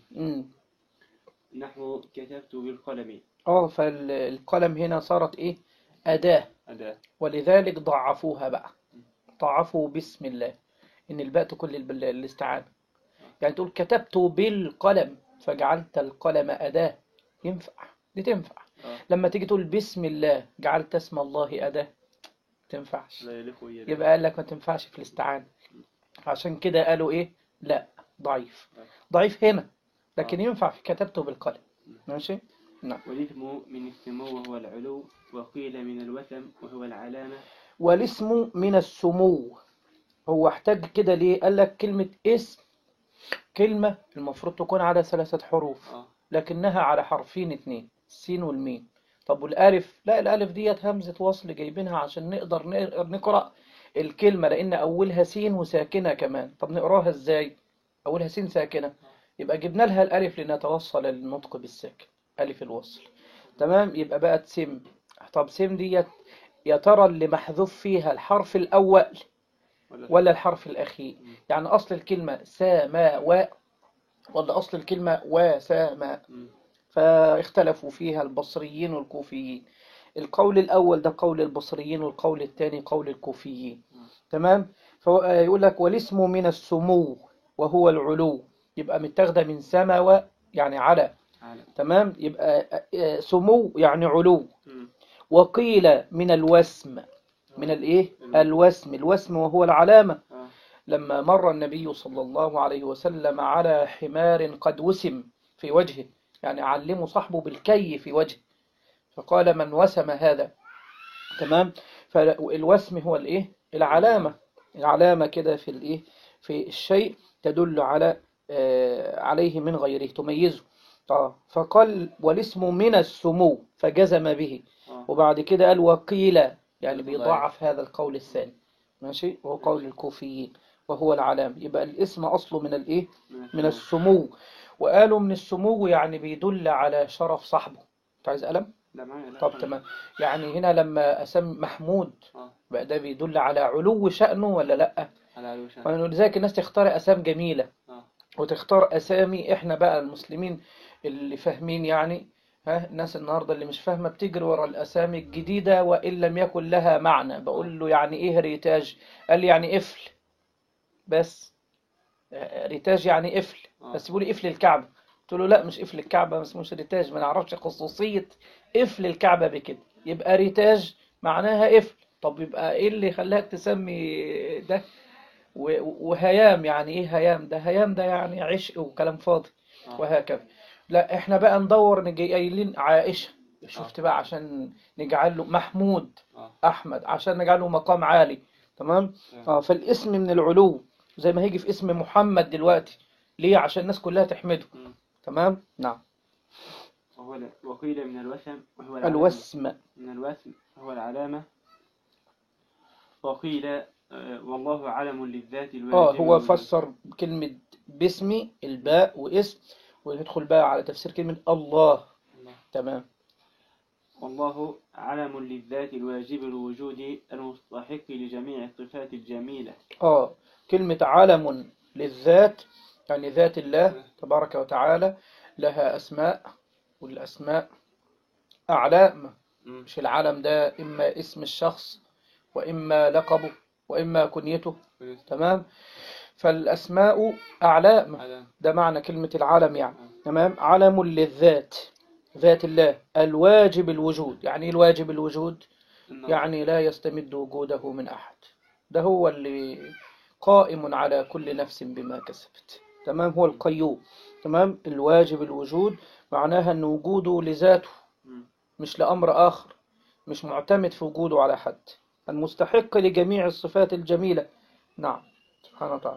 نحو كتبت بالقلم. فالقلم هنا صارت إيه، أداة، ولذلك ضعفوها بقى، ضعفوا بسم الله، إن الباء تكون للاستعانة. يعني تقول كتبت بالقلم فجعلت القلم أداة، ينفع، دي تنفع. لما تيجي تقول بسم الله جعلت اسم الله أداة، تنفعش، يبقى قال لك ما تنفعش في الاستعانة. عشان كده قالوا إيه، لا ضعيف، ضعيف هنا، لكن ينفع في كتبته بالقلم. ماشي. نعم. والاسم من السمو وهو العلو، وقيل من الوثم وهو العلامة. والاسم من السمو، هو احتاج كده ليه، قال لك كلمة اسم كلمة المفروض تكون على 3 حروف، لكنها على حرفين 2، السين والميم. طب والالف، لا الالف ديت همزة وصل جايبينها عشان نقدر نقرأ الكلمة، لان اولها سين وساكنة كمان. طب نقراها ازاي، اولها سين ساكنة، يبقى جبنا لها الالف لنتوصل النطق بالساكن، الف الوصل. تمام، يبقى بقت سم. طب سم ديت يا ترى اللي محذوف فيها الحرف الاول ولا الحرف الأخير، يعني أصل الكلمة سماء ولا أصل الكلمة وسماء. فاختلفوا فيها البصريين والكوفيين. القول الأول ده قول البصريين، والقول الثاني قول الكوفيين. تمام. فيقول لك والاسم من السمو وهو العلو، يبقى متاخده من سمو يعني على. تمام. يبقى سمو يعني علو. وقيل من الوسم، من الايه؟ الوسم. الوسم وهو العلامة. لما مر النبي صلى الله عليه وسلم على حمار قد وسم في وجهه، يعني علموا صاحبه بالكي في وجهه، فقال من وسم هذا. تمام. فالوسم هو الايه؟ العلامة. العلامة كده في الايه؟ في الشيء تدل على عليه من غيره، تميزه. فقال والاسم من السمو فجزم به. وبعد كده قال وقيل، يعني بيضعف هذا القول الثاني. ماشي. وهو قول الكوفيين وهو العلام. يبقى الاسم أصله من الايه؟ من السمو. وقالوا من السمو يعني بيدل على شرف صاحبه. انت عايز قلم؟ طب تمام. يعني هنا لما أسمي محمود بقى ده بيدل على علو شأنه ولا لأ؟ ولذلك الناس تختار أسام جميلة وتختار أسامي. إحنا بقى المسلمين اللي فاهمين يعني، الناس النهاردة اللي مش فاهمة بتجري ورا الأسامي الجديدة وإن لم يكن لها معنى. بقول له يعني إيه ريتاج؟ قال لي يعني قفل بس. ريتاج يعني قفل بس. بيقول لي قفل الكعبة. قلت له لا، مش قفل الكعبة، مش ريتاج. ما نعرفش خصوصية قفل الكعبة بكده. يبقى ريتاج معناها قفل. طب يبقى إيه اللي خلاك تسمي ده؟ وهيام، يعني إيه هيام ده؟ هيام ده يعني عشق وكلام فاضي. وهكذا. لا، احنا بقى ندور نجي قايلين عائشة. شفت بقى؟ عشان نجعل له محمود، أحمد، عشان نجعل له مقام عالي. تمام. فالاسم من العلو، زي ما هيجي في اسم محمد دلوقتي. ليه؟ عشان الناس كلها تحمده. تمام. نعم. وقيل من الوسم وهو الوسم. من الوسم هو العلامة. وقيل والله علم للذات الواجب. هو فسر كلمة باسمي الباء واسم، ويدخل بقى على تفسير كلمة الله. تمام. والله علم للذات الواجب الوجود المستحق لجميع الصفات الجميلة. كلمة علم للذات يعني ذات الله تبارك وتعالى لها أسماء، والأسماء أعلام. مش العلم ده إما اسم الشخص وإما لقبه وإما كنيته. تمام. فالأسماء أعلام، ده معنى كلمة العلم يعني. تمام. علم للذات، ذات الله الواجب الوجود. يعني الواجب الوجود يعني لا يستمد وجوده من أحد. ده هو اللي قائم على كل نفس بما كسبت. تمام. هو القيوم. تمام. الواجب الوجود معناها أن وجوده لذاته، مش لأمر آخر، مش معتمد في وجوده على حد، المستحق لجميع الصفات الجميلة. نعم. سبحانه وتعالى.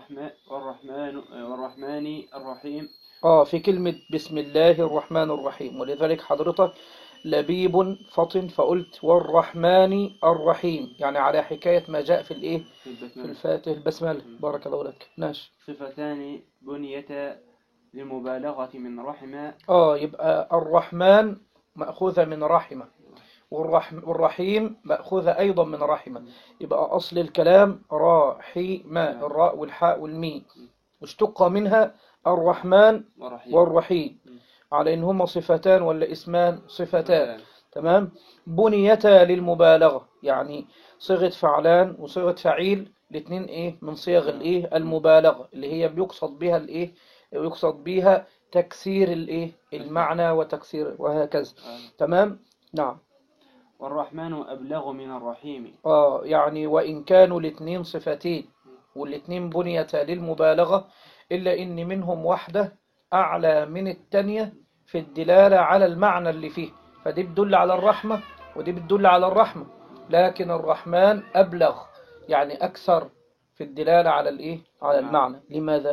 والرحمن الرحيم. في كلمة بسم الله الرحمن الرحيم. ولذلك حضرتك لبيب فطن فقلت والرحمن الرحيم، يعني على حكاية ما جاء في الايه؟ في الفاتح البسملة. بارك الله لك. ناش. صفتان بنيتا للمبالغة من رحمة. يبقى الرحمن مأخوذة من رحمة، والرحيم مأخوذة أيضا من رحمة. يبقى أصل الكلام راحمة، الراء والحاء والميم، واشتق منها الرحمن والرحيم، على إن هما صفتان ولا اسمان؟ صفتان. تمام. بنيتا للمبالغة، يعني صيغة فعلان وصيغة فعيل، الاثنين ايه؟ من صيغ الايه؟ المبالغة، اللي هي بيقصد بها الايه؟ يقصد بها تكسير الايه؟ المعنى وتكسير وهكذا. تمام. نعم. والرحمن أبلغ من الرحيم. يعني وإن كانوا الاثنين صفتين والاثنين بنيتا للمبالغة، إلا إن منهم واحدة أعلى من التانية في الدلالة على المعنى اللي فيه، فدي بتدل على الرحمة ودي بتدل على الرحمة، لكن الرحمن أبلغ يعني أكثر في الدلالة على الإيه؟ على المعنى. لماذا؟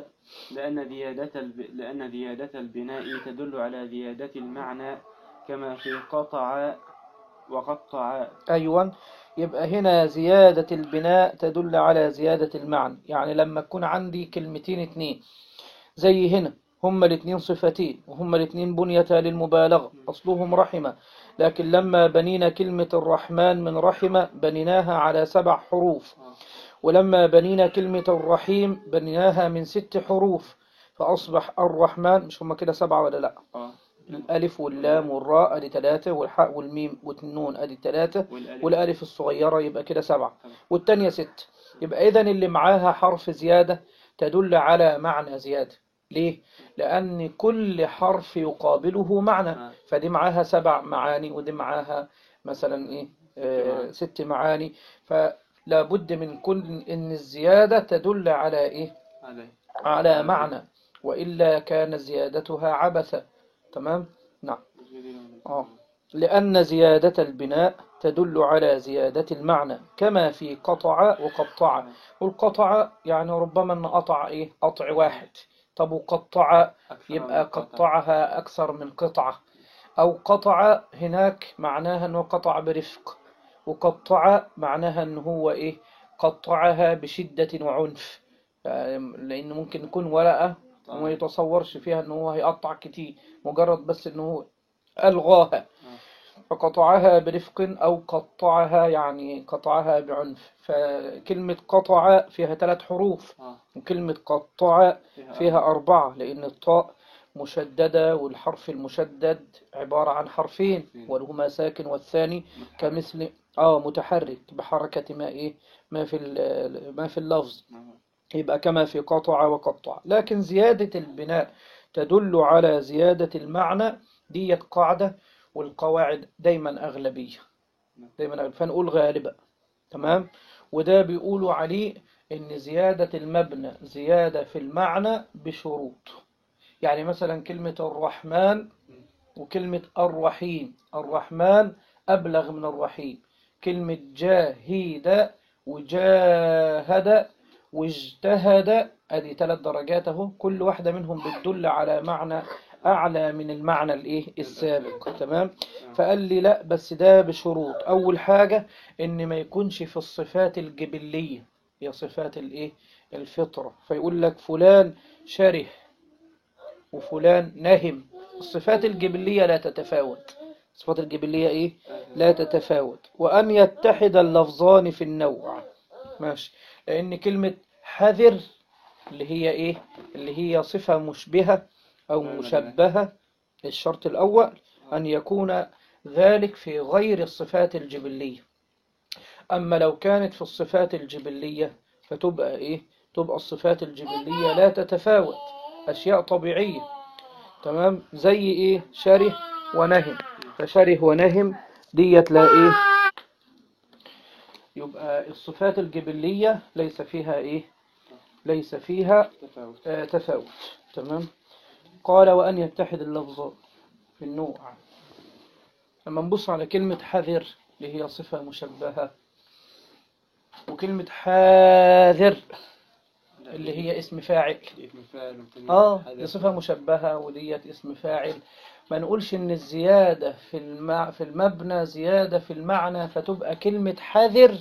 لأن زيادة البناء تدل على زيادة المعنى، كما في قطع وقطع. أيوة. يبقى هنا زيادة البناء تدل على زيادة المعنى. يعني لما تكون عندي كلمتين اتنين زي هنا، هما الاثنين صفتين وهما الاثنين بنيتا للمبالغة، أصلهم رحمة، لكن لما بنينا كلمة الرحمن من رحمة بنيناها على 7 حروف، ولما بنينا كلمة الرحيم بنيناها من 6 حروف، فأصبح الرحمن، مش هما كده 7 ولا لا؟ الألف واللام والراء أدي 3، والحاء والميم والنون أدي 3، والألف الصغيرة يبقى كده 7، والتانية 6. يبقى إذن اللي معاها حرف زيادة تدل على معنى زيادة. ليه؟ لأن كل حرف يقابله معنى، فدي معاها 7 معاني، ودي معاها مثلا إيه 6 معاني. فلا بد من كل إن الزيادة تدل على إيه؟ على معنى، وإلا كان زيادتها عبثا. تمام؟ نعم. لأن زيادة البناء تدل على زيادة المعنى، كما في قطع وقطع. والقطع يعني ربما أن قطع إيه؟ قطع واحد. طب وقطع يبقى قطعها أكثر من قطعة. أو قطع هناك معناها أنه قطع برفق، وقطع معناها أنه هو إيه؟ قطعها بشدة وعنف. لأن ممكن يكون ورقة وما يتصورش فيها أنه هو هيقطع كتير، مجرد بس أنه هو ألغاها، فقطعها برفق أو قطعها يعني قطعها بعنف. فكلمة قطع فيها 3 حروف، وكلمة قطع فيها 4، لأن الطاء مشددة، والحرف المشدد عبارة عن حرفين، ولهما ساكن والثاني كمثل متحرك بحركة ما في اللفظ، يبقى كما في قطع وقطع. لكن زيادة البناء تدل على زيادة المعنى، دي قاعدة، والقواعد دايما أغلبية، فنقول غالبة. تمام. وده بيقولوا عليه إن زيادة المبنى زيادة في المعنى بشروط. يعني مثلا كلمة الرحمن وكلمة الرحيم، الرحمن أبلغ من الرحيم. كلمة جاهد وجاهد واجتهد أدي 3 درجات اهو، كل واحدة منهم بتدل على معنى أعلى من المعنى السابق. تمام. فقال لي لا، بس ده بشروط. أول حاجة إن ما يكونش في الصفات الجبلية، هي صفات الفطرة. فيقول لك فلان شره وفلان نهم. الصفات الجبلية لا تتفاوت، الصفات الجبلية لا تتفاوت. وأن يتحد اللفظان في النوع. ماشي. لأن كلمة حذر اللي هي صفة مشبهة أو مشبهة، الشرط الأول أن يكون ذلك في غير الصفات الجبلية. أما لو كانت في الصفات الجبلية فتبقى تبقى الصفات الجبلية لا تتفاوت، أشياء طبيعية. تمام. زي شره ونهم. فشره ونهم ديت لا يبقى الصفات الجبلية ليس فيها تفاوت. تمام. قال وأن يتحد اللفظ في النوع. لما نبص على كلمة حذر اللي هي صفة مشبهة، وكلمة حاذر اللي هي اسم فاعل، دي صفة مشبهة وديت اسم فاعل. ما نقولش ان الزيادة في المبنى زيادة في المعنى، فتبقى كلمة حذر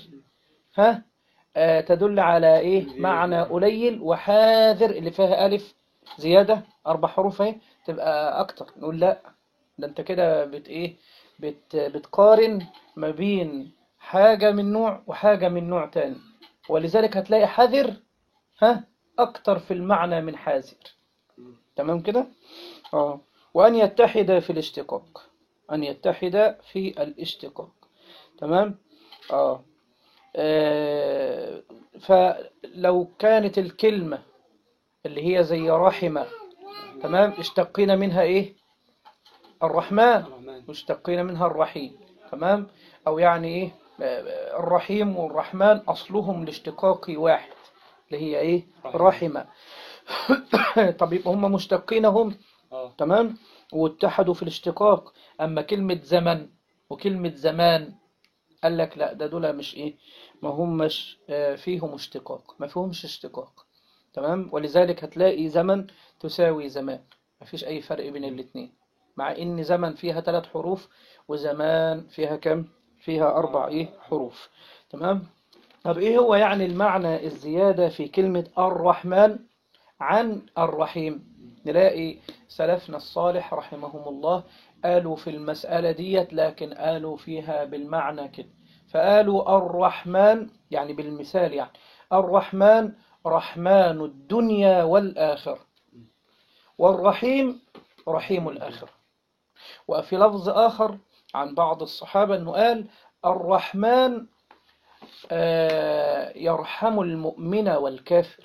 تدل على معنى قليل، وحاذر اللي فيها ألف زيادة 4 حروف تبقى أكتر. نقول لا، ده أنت كده بتقارن ما بين حاجة من نوع وحاجة من نوع تاني، ولذلك هتلاقي حذر أكتر في المعنى من حاذر. تمام كده. وأن يتحد في الاشتقاق، أن يتحد في الاشتقاق. تمام. فلو كانت الكلمة اللي هي زي رحمة، تمام، اشتقينا منها الرحمن، واشتقينا منها الرحيم. تمام. أو يعني الرحيم والرحمن أصلهم الاشتقاق واحد، اللي هي رحمة. طب يبقى هم مشتقينهم. تمام. واتحدوا في الاشتقاق. أما كلمة زمن وكلمة زمان قال لك لا، ده دول مش ما همش فيهم اشتقاق، ما فيهمش اشتقاق. تمام. ولذلك هتلاقي زمن تساوي زمان، ما فيش أي فرق بين الاثنين، مع إن زمن فيها 3 حروف وزمان فيها كم؟ فيها 4 حروف. تمام. طب هو يعني المعنى الزيادة في كلمة الرحمن عن الرحيم؟ نلاقي سلفنا الصالح رحمهم الله قالوا في المسألة ديت، لكن قالوا فيها بالمعنى كده. فقالوا الرحمن يعني بالمثال، يعني الرحمن رحمن الدنيا والآخرة، والرحيم رحيم الآخرة. وفي لفظ آخر عن بعض الصحابة أنه قال الرحمن يرحم المؤمن والكافر،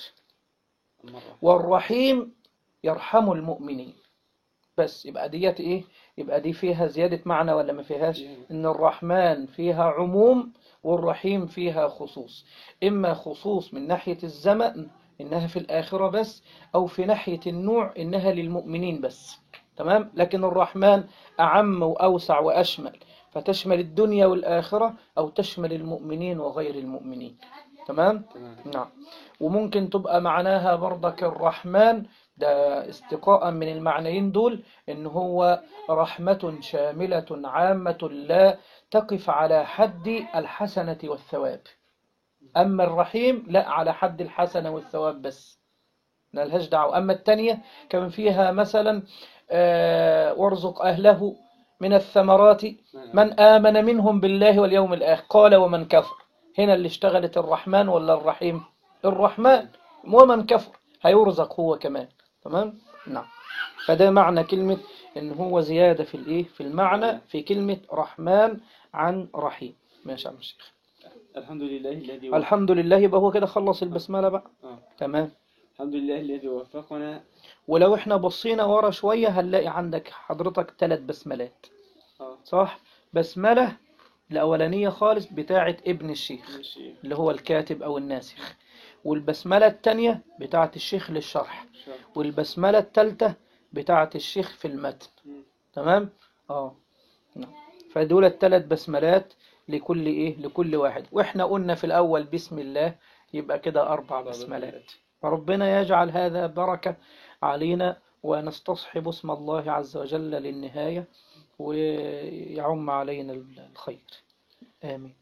والرحيم يرحم المؤمنين. بس يبقى ديت إيه؟ يبقى دي فيها زيادة معنى ولا ما فيهاش؟ إن الرحمن فيها عموم والرحيم فيها خصوص، إما خصوص من ناحية الزمن إنها في الآخرة بس، أو في ناحية النوع إنها للمؤمنين بس. تمام؟ لكن الرحمن أعم وأوسع وأشمل، فتشمل الدنيا والآخرة أو تشمل المؤمنين وغير المؤمنين. تمام؟ نعم. وممكن تبقى معناها برضك الرحمن ده استقاء من المعنيين دول، إن هو رحمة شاملة عامة لا تقف على حد الحسنة والثواب. أما الرحيم لا، على حد الحسنة والثواب بس، ملهاش دعوة. أما التانية كان فيها مثلا وارزق أهله من الثمرات من آمن منهم بالله واليوم الآخر قال ومن كفر. هنا اللي اشتغلت الرحمن ولا الرحيم؟ الرحمن. ومن كفر هيرزق هو كمان. تمام؟ نعم. فده معنى كلمة إن هو زيادة في الإيه؟ في المعنى في كلمة رحمن عن رحيم. ماشي يا شيخ. الحمد لله الذي الحمد لله. يبقى هو كده خلص البسملة بقى. تمام. الحمد لله الذي وفقنا. ولو احنا بصينا ورا شوية هنلاقي عندك حضرتك 3 بسملات. صح؟ بسملة الأولانية خالص بتاعة ابن الشيخ اللي هو الكاتب أو الناسخ، والبسملة التانية بتاعة الشيخ للشرح، والبسملة التالتة بتاعة الشيخ في المتن. تمام؟ نعم. فدول 3 بسملات لكل إيه؟ لكل واحد. وإحنا قلنا في الأول بسم الله، يبقى كده 4 بسملات. فربنا يجعل هذا بركة علينا، ونستصحب اسم الله عز وجل للنهاية، ويعم علينا الخير. آمين.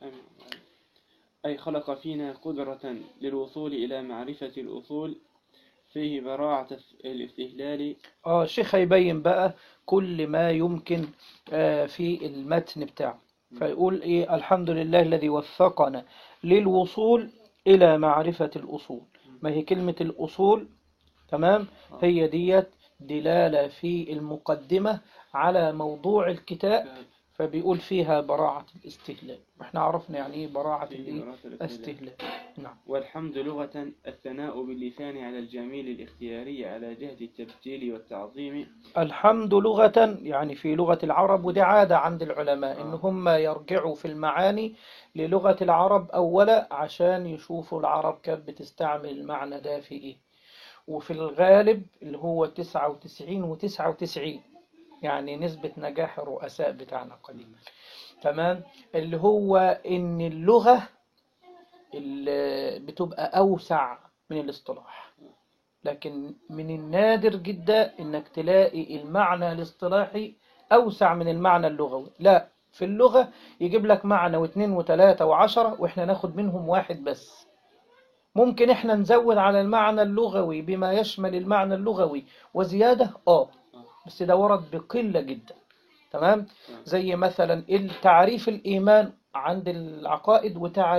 أي خلق فينا قدرة للوصول إلى معرفة الأصول، فيه براعة الاستهلال. الشيخ هيبين بقى كل ما يمكن في المتن بتاعه، فيقول إيه؟ الحمد لله الذي وفقنا للوصول إلى معرفة الأصول. ما هي كلمة الأصول؟ تمام؟ هي ديت دلالة في المقدمة على موضوع الكتاب، فبيقول فيها براعة الاستهلال. احنا عرفنا يعني ايه براعة الاستهلال. نعم. والحمد لغة الثناء باللسان على الجميل الاختياري على جهة التبجيل والتعظيم. الحمد لغة يعني في لغة العرب، ودي عادة عند العلماء إن هم يرجعوا في المعاني للغة العرب أولا عشان يشوفوا العرب كانت بتستعمل المعنى ده في إيه. وفي الغالب اللي هو 99 و99، يعني نسبة نجاح الرؤساء بتاعنا قديما. تمام؟ اللي هو إن اللغة اللي بتبقى أوسع من الاصطلاح، لكن من النادر جدا إنك تلاقي المعنى الاصطلاحي أوسع من المعنى اللغوي. لا، في اللغة يجيب لك معنى واثنين وثلاثة وعشرة وإحنا ناخد منهم واحد بس. ممكن إحنا نزود على المعنى اللغوي بما يشمل المعنى اللغوي وزيادة بس ده ورد بقلة جدا. تمام؟ زي مثلا تعريف الإيمان عند العقائد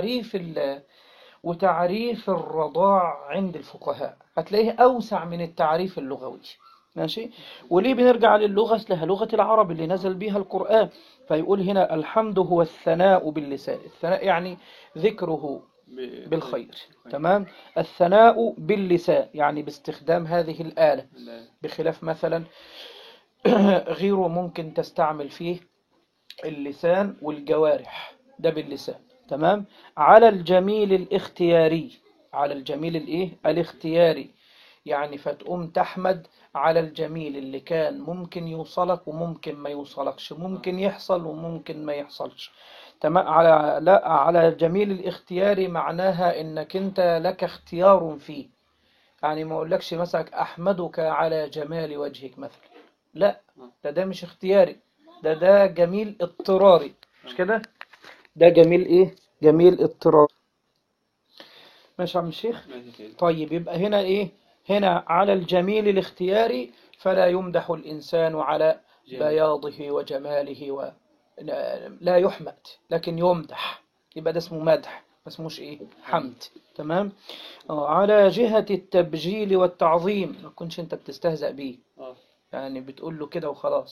وتعريف الرضاع عند الفقهاء، هتلاقيه أوسع من التعريف اللغوي. ماشي؟ وليه بنرجع للغة؟ لها لغة العرب اللي نزل بها القرآن. فيقول هنا الحمد هو الثناء باللسان. الثناء يعني ذكره بالخير. تمام؟ الثناء باللسان يعني باستخدام هذه الآلة، بخلاف مثلا غيره ممكن تستعمل فيه اللسان والجوارح، ده باللسان. تمام؟ على الجميل الاختياري. على الجميل الاختياري يعني فتقوم تحمد على الجميل اللي كان ممكن يوصلك وممكن ما يوصلكش، ممكن يحصل وممكن ما يحصلش. تمام؟ على الجميل الاختياري معناها انك انت لك اختيار فيه، يعني ما اقولكش مثلا احمدك على جمال وجهك مثلا، لا، ده مش اختياري، ده جميل اضطراري، مش كده؟ ده جميل جميل اضطراري. ماشي يا عم الشيخ؟ طيب يبقى هنا هنا على الجميل الاختياري، فلا يمدح الإنسان على بياضه وجماله لا يحمد، لكن يمدح، يبقى ده اسمه مدح، ما اسموش حمد. تمام؟ على جهة التبجيل والتعظيم، ما تكونش انت بتستهزأ بيه يعني بتقول له كده وخلاص،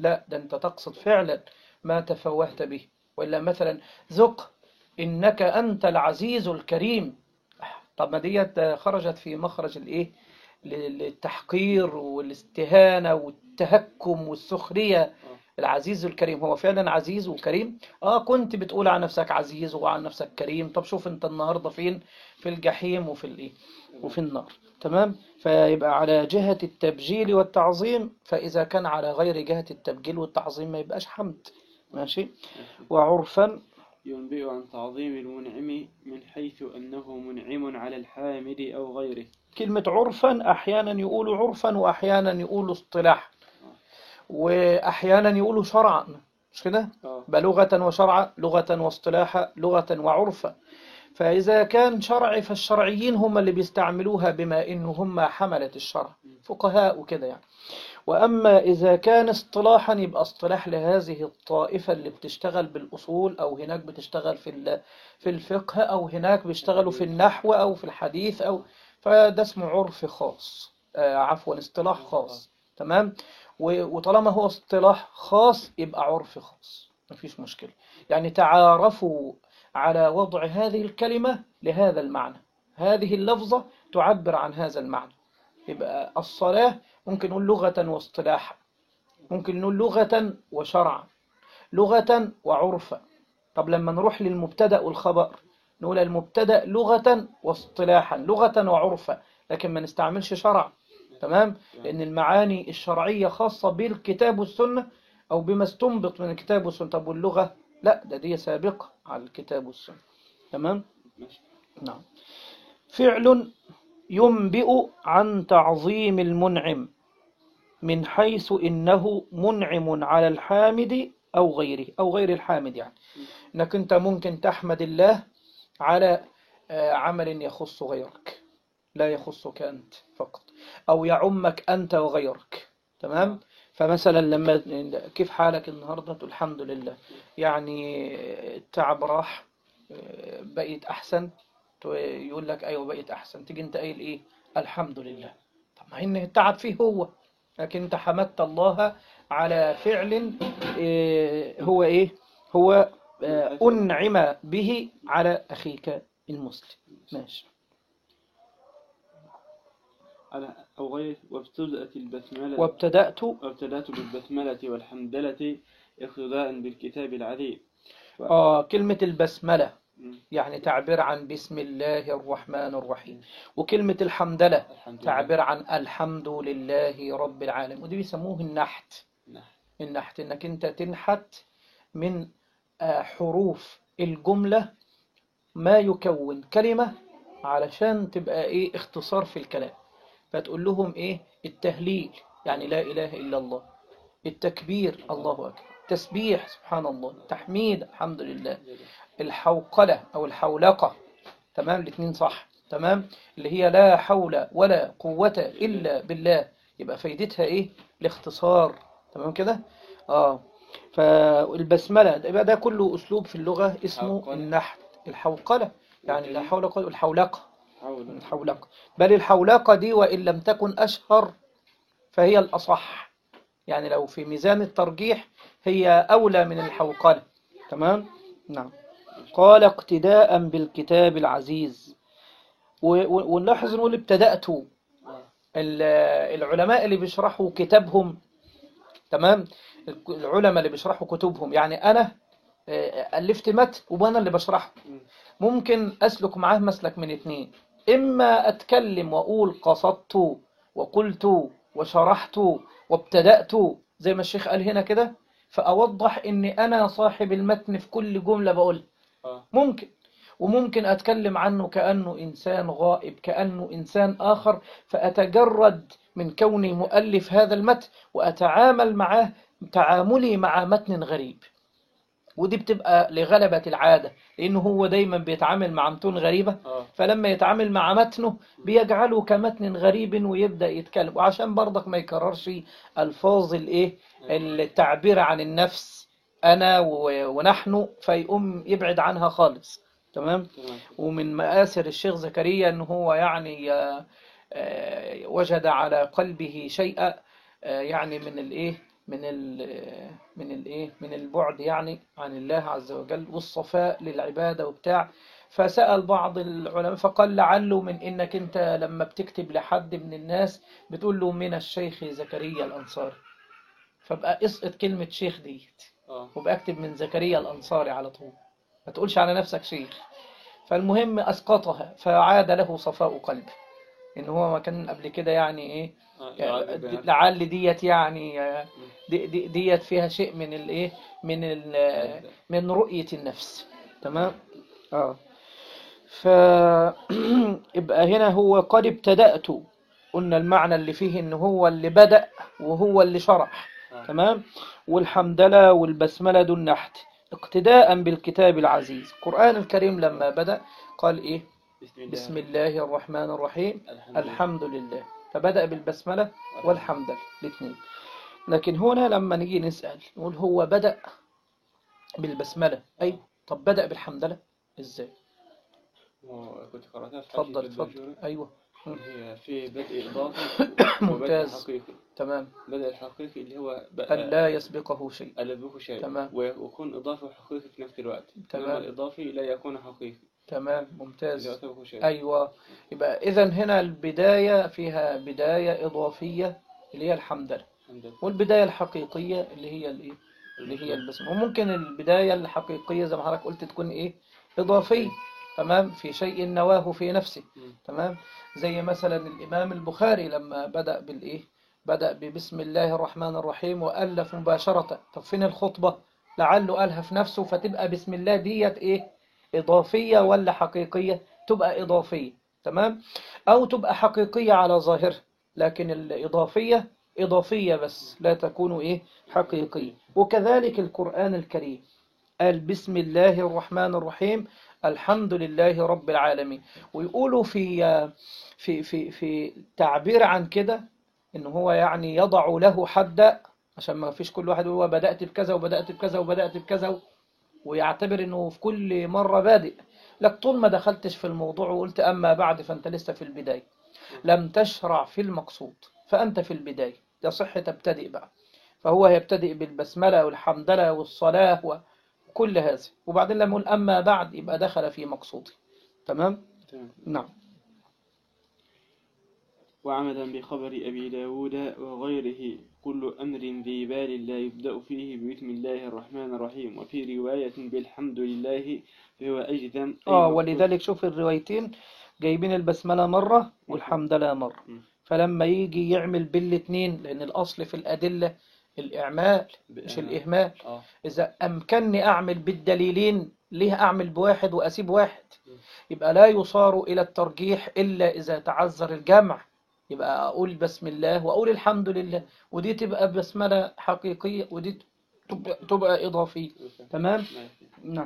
لا، ده أنت تقصد فعلا ما تفوهت به. وإلا مثلا ذق إنك أنت العزيز الكريم. طب ما ديت خرجت في مخرج الإيه، للتحقير والاستهانة والتهكم والسخرية. العزيز الكريم هو فعلا عزيز وكريم. كنت بتقول عن نفسك عزيز وعن نفسك كريم، طب شوف انت النهاردة فين؟ في الجحيم وفي الايه، وفي النار. تمام. فيبقى على جهة التبجيل والتعظيم، فإذا كان على غير جهة التبجيل والتعظيم ما يبقاش حمد. ماشي. وعرفا ينبئ عن تعظيم المنعم من حيث أنه منعم على الحامد أو غيره. كلمة عرفا أحيانا يقولوا عرفا وأحيانا يقولوا اصطلاح وأحيانا يقولوا شرعا، مش كده؟ بلغة وشرعا، لغة واصطلاحا، لغة وعرفا. فإذا كان شرعي فالشرعيين هم اللي بيستعملوها بما إنه هم حملة الشرع، فقهاء وكده يعني. وأما إذا كان اصطلاحا يبقى اصطلاح لهذه الطائفة اللي بتشتغل بالأصول، أو هناك بتشتغل في الفقه، أو هناك بيشتغلوا في النحو أو في الحديث، أو فده اسمه عرف خاص، عفوا اصطلاح خاص. تمام. وطالما هو اصطلاح خاص يبقى عرف خاص، مفيش مشكلة. يعني تعارفوا على وضع هذه الكلمة لهذا المعنى، هذه اللفظة تعبر عن هذا المعنى. يبقى الصلاة ممكن نقول لغة واصطلاحا، ممكن نقول لغة وشرعا، لغة وعرفا. طب لما نروح للمبتدأ والخبر نقول المبتدأ لغة واصطلاحا، لغة وعرفا، لكن ما نستعملش شرع. تمام. لأن المعاني الشرعية خاصة بالكتاب والسنة أو بما استنبط من الكتاب والسنة. طب واللغة لا، دي سابقة على الكتاب والسنة. تمام. نعم. فعل ينبئ عن تعظيم المنعم من حيث إنه منعم على الحامد أو غيره، أو غير الحامد. يعني إنك أنت ممكن تحمد الله على عمل يخص غيرك، لا يخصك أنت فقط، أو يعمك أنت وغيرك. تمام. فمثلا لما كيف حالك النهاردة تقول الحمد لله، يعني التعب راح، بقيت أحسن، يقول لك أيوة بقيت أحسن، تيجي أنت قايل إيه؟ الحمد لله. طب ما إن التعب فيه هو، لكن أنت حمدت الله على فعل هو إيه؟ هو أنعم به على أخيك المسلم. ماشي. أو غيره. وابتدأت البسملة، وابتدأت بالبسملة والحمدلة اقتداء بالكتاب العظيم. كلمة البسملة يعني تعبير عن بسم الله الرحمن الرحيم، وكلمة الحمدلة تعبير عن الحمد لله رب العالمين. ودي بيسموه النحت. النحت انك انت تنحت من حروف الجملة ما يكون كلمة علشان تبقى ايه اختصار في الكلام. فتقول لهم ايه؟ التهليل يعني لا اله الا الله، التكبير الله اكبر، تسبيح سبحان الله، تحميد الحمد لله، الحوقلة أو الحولقة. تمام. الاثنين صح. تمام. اللي هي لا حول ولا قوة إلا بالله، يبقى فايدتها إيه؟ الاختصار. تمام كده. فالبسملة يبقى ده كله أسلوب في اللغة اسمه النحت. الحوقلة يعني لا حول ولا قوة، الحولقة. الحولقة، بل الحولقة دي وإن لم تكن أشهر فهي الأصح، يعني لو في ميزان الترجيح هي أولى من الحوقلة. تمام. نعم. قال اقتداء بالكتاب العزيز. ونلاحظ نقول ابتدأت. العلماء اللي بيشرحوا كتابهم، تمام، العلماء اللي بيشرحوا كتبهم، يعني أنا ألفت متن وأنا اللي بشرحه، ممكن أسلك معاه مسلك من اتنين: إما أتكلم وأقول قصدت وقلت وشرحت وابتدأت زي ما الشيخ قال هنا كده، فأوضح إني أنا صاحب المتن في كل جملة بقول. ممكن. وممكن أتكلم عنه كأنه إنسان غائب، كأنه إنسان آخر، فأتجرد من كوني مؤلف هذا المتن وأتعامل معه تعاملي مع متن غريب. ودي بتبقى لغلبة العادة، لأنه هو دايما بيتعامل مع متون غريبة، فلما يتعامل مع متنه بيجعله كمتن غريب ويبدأ يتكلم، وعشان برضك ما يكررش ألفاظ التعبير عن النفس أنا ونحن، فيقوم يبعد عنها خالص. تمام. ومن مآثر الشيخ زكريا أنه هو يعني وجد على قلبه شيئا يعني من من البعد يعني عن الله عز وجل والصفاء للعبادة وبتاع. فسأل بعض العلماء فقال لعله من إنك أنت لما بتكتب لحد من الناس بتقول له من الشيخ زكريا الأنصاري، فبقى اسقط كلمة شيخ ديت وبقى اكتب من زكريا الأنصاري على طول، ما تقولش على نفسك شيخ. فالمهم أسقطها فعاد له صفاء قلبه، إن هو ما كان قبل كده يعني إيه، لعل ديت يعني ديت فيها شيء من الإيه، من رؤية النفس. تمام. فيبقى هنا هو قد ابتدأت، قلنا المعنى اللي فيه إن هو اللي بدأ وهو اللي شرح. تمام. والحمدلة والبسملة دول نحت اقتداء بالكتاب العزيز. القرآن الكريم لما بدأ قال إيه؟ بسم الله الرحمن الرحيم الحمد لله، فبدأ بالبسملة والحمدلة الاثنين. لكن هنا لما نيجي نسأل نقول هو بدأ بالبسملة، أي طب بدأ بالحمدلة إزاي؟ كنت قرأتها في اتفضل. أيوة. هي في بدء إضافي ممتاز. حقيقي. تمام. بدء الحقيقي اللي هو لا يسبقه شيء. لا يسبقه شيء. تمام. ويكون إضافي وحقيقي في نفس الوقت. تمام. الإضافي لا يكون حقيقي. تمام. ممتاز. شيء. أيوة. يبقى إذن هنا البداية فيها بداية إضافية اللي هي الحمدلة، والبداية الحقيقية اللي هي الإيه؟ اللي هي البسمة. وممكن البداية الحقيقية زي ما حضرتك قلت تكون إيه؟ إضافية. تمام. في شيء نواه في نفسه. تمام. زي مثلا الإمام البخاري لما بدأ بالإيه؟ بدأ ببسم الله الرحمن الرحيم وألف مباشرة. طب فين الخطبة؟ لعله قالها في نفسه، فتبقى بسم الله ديت إيه؟ إضافية ولا حقيقية؟ تبقى إضافية. تمام. أو تبقى حقيقية على ظاهر، لكن الإضافية إضافية بس لا تكون إيه؟ حقيقية. وكذلك القرآن الكريم قال بسم الله الرحمن الرحيم الحمد لله رب العالمين. ويقولوا في تعبير عن كده إن هو يعني يضع له حدا، عشان ما فيش كل واحد هو بدأت بكذا وبدأت بكذا وبدأت بكذا ويعتبر إنه في كل مرة بادئ. لك طول ما دخلتش في الموضوع وقلت أما بعد فأنت لسه في البداية، لم تشرع في المقصود، فأنت في البداية يصح تبتدئ بقى. فهو يبتدئ بالبسملة والحمدلة والصلاة وكل هذا، وبعدين لما يقول أما بعد يبقى دخل في مقصوده. تمام؟ نعم. وعمدا بخبر أبي داود وغيره كل أمر ذي بال لا يبدأ فيه بسم الله الرحمن الرحيم، وفي رواية بالحمد لله فهو أجزم. ولذلك شوف الروايتين جايبين البسملة مرة والحمدلة مرة. فلما يجي يعمل بالاثنين، لأن الأصل في الأدلة الإعمال مش الإهمال. إذا أمكنني أعمل بالدليلين ليه أعمل بواحد وأسيب واحد؟ يبقى لا يصار إلى الترجيح إلا إذا تعذر الجمع. يبقى أقول بسم الله وأقول الحمد لله، ودي تبقى بسملة حقيقية ودي تبقى إضافية. تمام؟ نعم.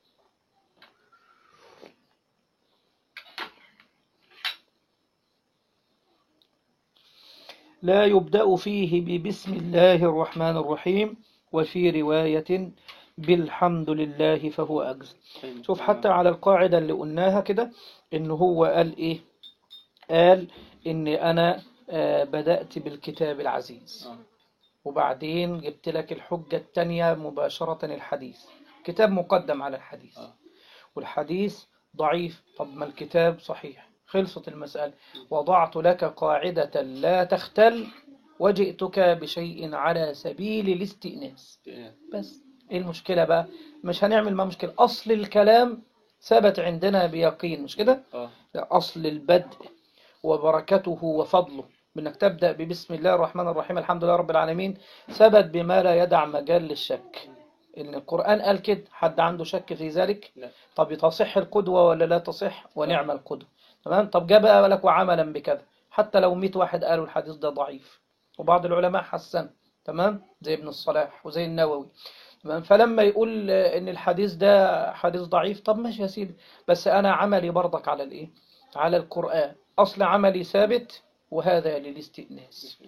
لا يبدأ فيه ببسم الله الرحمن الرحيم، وفي رواية بالحمد لله فهو أجزم. شوف حتى على القاعدة اللي قلناها كده إنه هو قال إيه؟ قال إني أنا بدأت بالكتاب العزيز، وبعدين جبت لك الحجة التانية مباشرة الحديث. كتاب مقدم على الحديث، والحديث ضعيف. طب ما الكتاب صحيح، خلصت المسألة. وضعت لك قاعدة لا تختل وجئتك بشيء على سبيل الاستئناس. بس إيه المشكلة بقى؟ مش هنعمل ما مشكلة. أصل الكلام ثبت عندنا بيقين، مش كده؟ أصل البدء وبركته وفضله بأنك تبدأ ببسم الله الرحمن الرحيم الحمد لله رب العالمين ثبت بما لا يدع مجال للشك. إن القرآن قال كده، حد عنده شك في ذلك؟ لا. طب تصح القدوة ولا لا تصح؟ ونعم القدوة. تمام. طب جاء بقى لك وعملا بكذا، حتى لو 100 واحد قالوا الحديث ده ضعيف، وبعض العلماء حسن. تمام. زي ابن الصلاح وزي النووي. تمام. فلما يقول إن الحديث ده حديث ضعيف، طب ماشي يا سيدي، بس أنا عملي برضك على الإيه؟ على القرآن. أصل عملي ثابت، وهذا للاستئناس.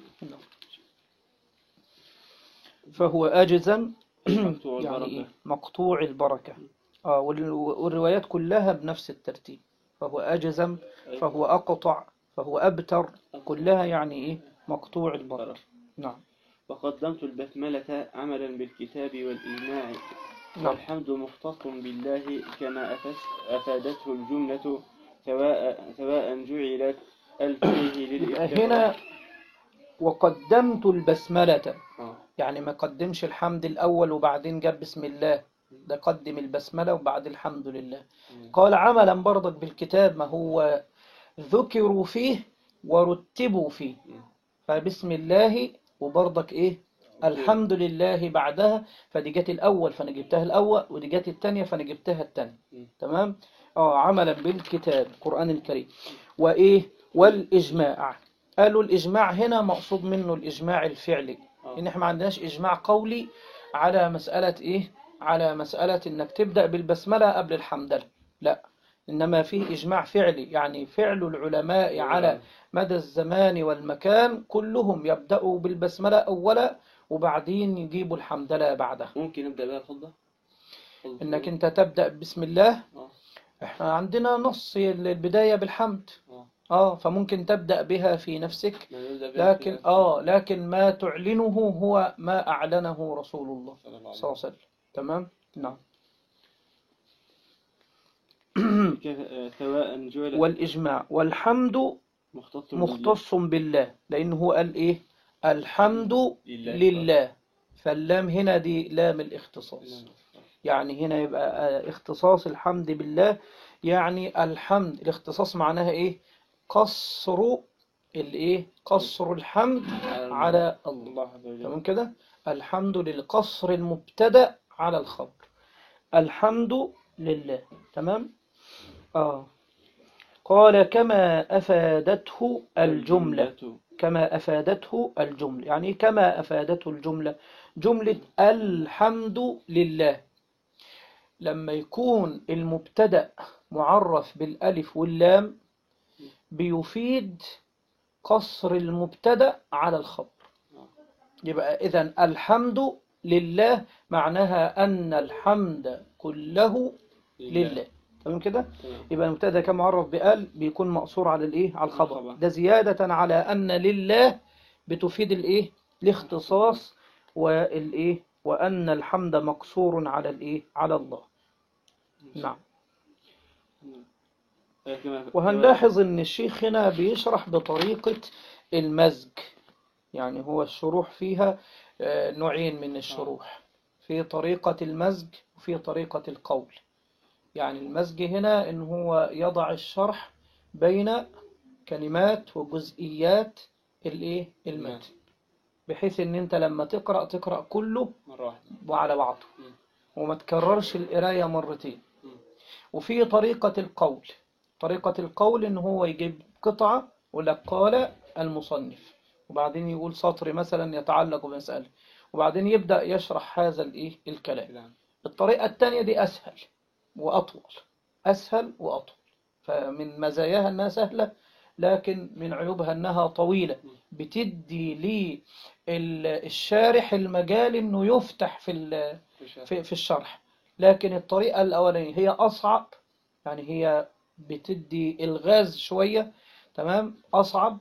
فهو أجزم يعني إيه؟ مقطوع البركة. والروايات كلها بنفس الترتيب. فهو أجزم، فهو أقطع، فهو أبتر، كلها يعني إيه؟ مقطوع البركة. نعم. وقدمت البسملة عملا بالكتاب والإجماع، نعم. والحمد مختص بالله كما أفادته الجملة، سواء جعلت الفيه للإفتقار. هنا وقدمت البسملة، يعني ما قدمش الحمد الأول وبعدين جاب بسم الله، ده قدم البسملة وبعد الحمد لله. قال عملا برضك بالكتاب، ما هو ذكروا فيه ورتبوا فيه، فبسم الله وبرضك إيه الحمد لله بعدها، فدي جت الأول فأنا جبتها الأول، ودي جت الثانية فأنا جبتها الثانية. تمام. عملا بالكتاب القرآن الكريم. وإيه والإجماع، قالوا الإجماع هنا مقصود منه الإجماع الفعلي، إن إحنا ما عندناش إجماع قولي على مسألة إيه، على مسألة إنك تبدأ بالبسملة قبل الحمدلة، لا، إنما فيه إجماع فعلي، يعني فعل العلماء على مدى الزمان والمكان كلهم يبدأوا بالبسملة أولا وبعدين يجيبوا الحمدلة بعدها. ممكن نبدأ بها الخطبة؟ إنك أنت تبدأ بسم الله، إحنا عندنا نص البداية بالحمد، فممكن تبدأ بها في نفسك، لكن لكن ما تعلنه هو ما أعلنه رسول الله صلى الله عليه وسلم. تمام. نعم. والإجماع والحمد مختص بالله، لأنه قال إيه الحمد لله، فاللام هنا دي لام الاختصاص، يعني هنا يبقى اختصاص الحمد بالله، يعني الحمد الاختصاص معناها إيه قصر الإيه قصر الحمد على الله. تمام كده، الحمد للقصر المبتدأ على الخبر، الحمد لله. تمام. قال كما أفادته الجملة، كما أفادته الجملة، يعني كما أفادته الجملة، جملة الحمد لله لما يكون المبتدأ معرف بالألف واللام بيفيد قصر المبتدأ على الخبر، يبقى إذن الحمد لله معناها أن الحمد كله لله. تمام كده، يبقى المبتدا كما عرف بقال بيكون مقصور على الايه على الخبر، ده زيادة على أن لله بتفيد الايه الاختصاص، والايه وأن الحمد مقصور على الايه على الله. نعم. وهنلاحظ ان الشيخ هنا بيشرح بطريقة المزج، يعني هو الشروح فيها نوعين من الشروح، في طريقة المزج وفي طريقة القول. يعني المزج هنا إن هو يضع الشرح بين كلمات وجزئيات المتن، بحيث إن أنت لما تقرأ كله وعلى بعضه وما تكررش القراية مرتين. وفي طريقة القول، طريقة القول إن هو يجيب قطعة ولك قال المصنف، وبعدين يقول سطر مثلا يتعلق بمسألة، وبعدين يبدأ يشرح هذا الكلام. الطريقة الثانية دي أسهل وأطول، أسهل وأطول، فمن مزاياها أنها سهلة، لكن من عيوبها أنها طويلة، بتدي للشارح المجال أنه يفتح في الشرح. لكن الطريقة الأولانية هي أصعب، يعني هي بتدي الغاز شوية، تمام، أصعب،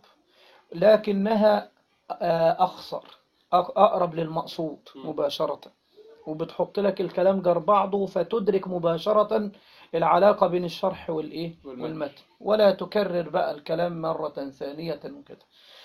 لكنها أخصر، أقرب للمقصود مباشرة، وبتحط لك الكلام جر بعضه فتدرك مباشرة العلاقة بين الشرح والمتن، ولا تكرر بقى الكلام مرة ثانية وكده.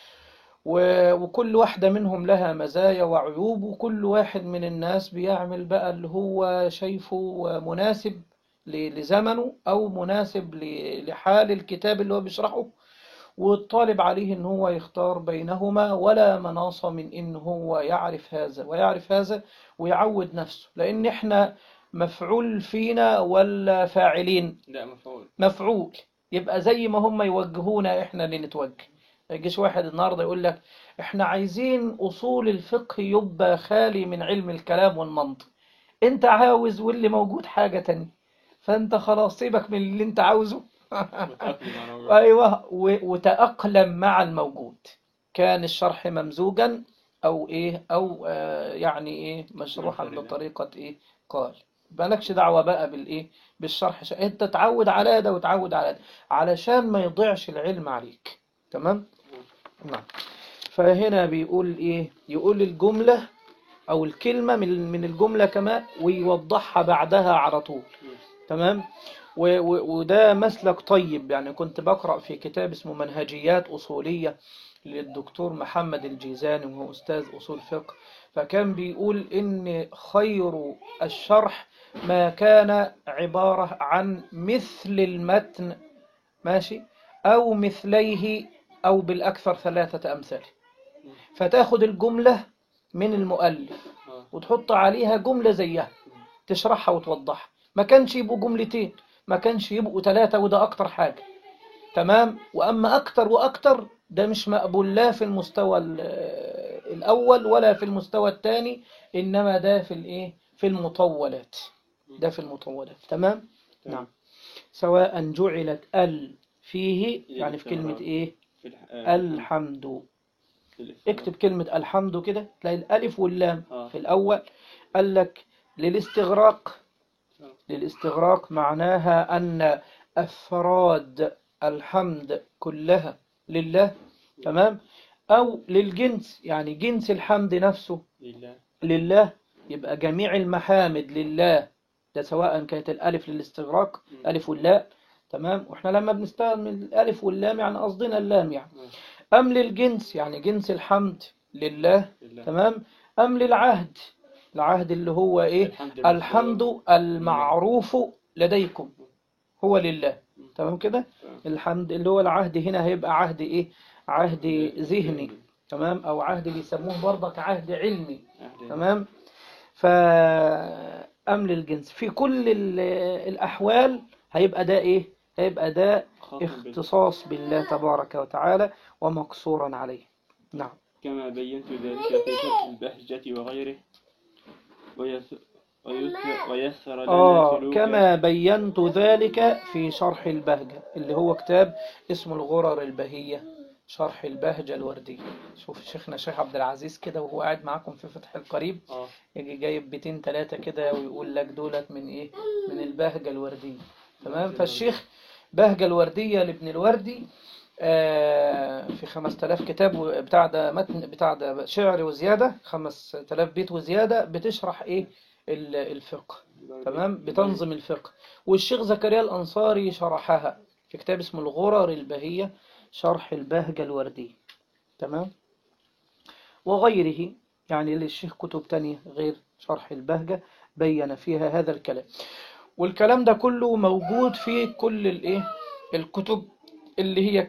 وكل واحدة منهم لها مزايا وعيوب، وكل واحد من الناس بيعمل بقى اللي هو شايفه مناسب لزمنه أو مناسب لحال الكتاب اللي هو بيشرحه، والطالب عليه ان هو يختار بينهما، ولا مناص من ان هو يعرف هذا ويعرف هذا ويعود نفسه، لان احنا مفعول فينا ولا فاعلين؟ لا، مفعول. يبقى زي ما هم يوجهونا احنا اللي نتوجه. يجيش واحد النهارده يقول لك احنا عايزين اصول الفقه يبقى خالي من علم الكلام والمنطق، انت عاوز واللي موجود حاجة تانية، فانت خلاص سيبك من اللي انت عاوزه أيوة، وتأقلم مع الموجود، كان الشرح ممزوجا أو يعني مشروحا بطريقة قال، مالكش دعوة بقى بالشرح، أنت تعود على ده وتعود على ده علشان ما يضيعش العلم عليك. تمام. نعم. فهنا بيقول إيه؟ يقول الجملة أو الكلمة من الجملة كمان ويوضحها بعدها على طول. تمام. وده مسلك طيب. يعني كنت بقرأ في كتاب اسمه منهجيات أصولية للدكتور محمد الجيزاني وهو أستاذ أصول فقه، فكان بيقول إن خير الشرح ما كان عبارة عن مثل المتن، ماشي، أو مثليه، أو بالأكثر 3 أمثال. فتاخد الجملة من المؤلف وتحط عليها جملة زيها تشرحها وتوضحها. ما كانش يبقوا جملتين، ما كانش يبقوا 3، وده أكتر حاجة. تمام. وأما أكتر وأكتر ده مش مقبول لا في المستوى الأول ولا في المستوى الثاني، إنما ده في الإيه؟ في المطولات. ده في المطولات. تمام. نعم. سواء جعلت فيه، يعني في كلمة إيه؟ الحمد. اكتب كلمة الحمد كده تلاقي الألف واللام في الأول. قال لك للاستغراق معناها أن أفراد الحمد كلها لله. تمام. أو للجنس، يعني جنس الحمد نفسه لله، يبقى جميع المحامد لله. ده سواء كانت الألف للاستغراق ألف واللام. تمام. وإحنا لما بنستخدم الألف واللام يعني قصدنا اللام يعني. أم للجنس، يعني جنس الحمد لله. تمام. أم للعهد، العهد اللي هو إيه؟ الحمد المعروف لديكم هو لله. تمام كده. الحمد اللي هو العهد هنا هيبقى عهد إيه؟ عهد ذهني. تمام. أو عهد بيسموه برضك عهد علمي. تمام. فأم للجنس في كل الأحوال هيبقى ده إيه؟ هيبقى ده اختصاص بالله تبارك وتعالى ومقصورا عليه. نعم. كما بينت ذلك في شرح البهجة وغيره ويسر لنا سلوك. كما بينت ذلك في شرح البهجة اللي هو كتاب اسمه الغرر البهية، شرح البهجة الوردية. شوف شيخنا الشيخ عبد العزيز كده وهو قاعد معاكم في فتح القريب يجي جايب 2-3 كده ويقول لك دولت من إيه؟ من البهجة الوردية. تمام. فالشيخ بهجة الوردية لابن الوردي في 5000 كتاب بتاع ده متن بتاع ده شعر وزيادة، 5000 بيت وزيادة بتشرح إيه؟ الفقه. تمام. بتنظم الفقه. والشيخ زكريا الأنصاري شرحها في كتاب اسمه الغرر البهية، شرح البهجة الوردية. تمام. وغيره، يعني للشيخ كتب تانية غير شرح البهجة بين فيها هذا الكلام. والكلام ده كله موجود في كل الكتب اللي هي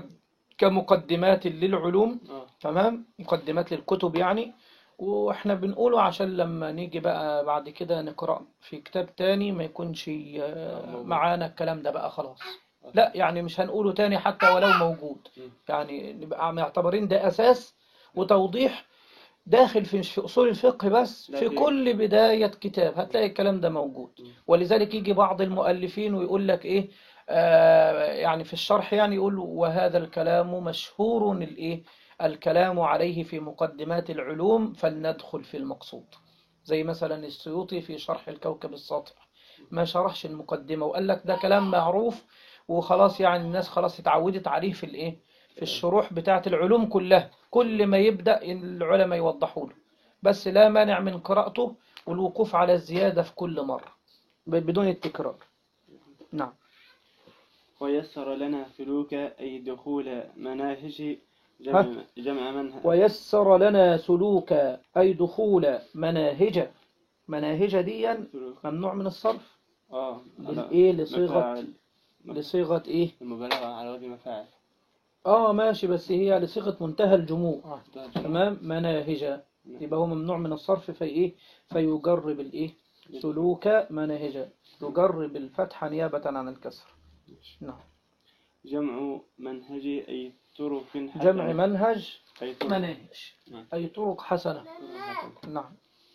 كمقدمات للعلوم. تمام. مقدمات للكتب يعني. واحنا بنقوله عشان لما نيجي بقى بعد كده نقرأ في كتاب تاني ما يكونش معانا الكلام ده بقى خلاص. لا يعني مش هنقوله تاني حتى ولو موجود، يعني نبقى معتبرين ده أساس وتوضيح داخل في أصول الفقه. بس في كل بداية كتاب هتلاقي الكلام ده موجود. ولذلك يجي بعض المؤلفين ويقول لك إيه يعني في الشرح يعني يقول وهذا الكلام مشهور الكلام عليه في مقدمات العلوم فلندخل في المقصود. زي مثلا السيوطي في شرح الكوكب الساطع ما شرحش المقدمة وقال لك ده كلام معروف وخلاص، يعني الناس خلاص اتعودت عليه في الشروح بتاعة العلوم كلها. كل ما يبدأ العلماء يوضحوا له، بس لا مانع من قراءته والوقوف على الزيادة في كل مرة بدون التكرار. نعم. ويسر لنا سلوك أي دخول مناهج جمع منهج. ويسر لنا سلوك أي دخول مناهج دي ممنوع من الصرف. لصيغة إيه؟ المبالغة على وزن مفاعل. ماشي، بس هي لصيغة منتهى الجموع. تمام. مناهج يبقى هو ممنوع من الصرف فيجرب سلوك مناهج، يجرب الفتح نيابة عن الكسر. نعم. جمع منهج أي طرق حسنة. جمع منهج مناهج أي طرق حسنة. نعم.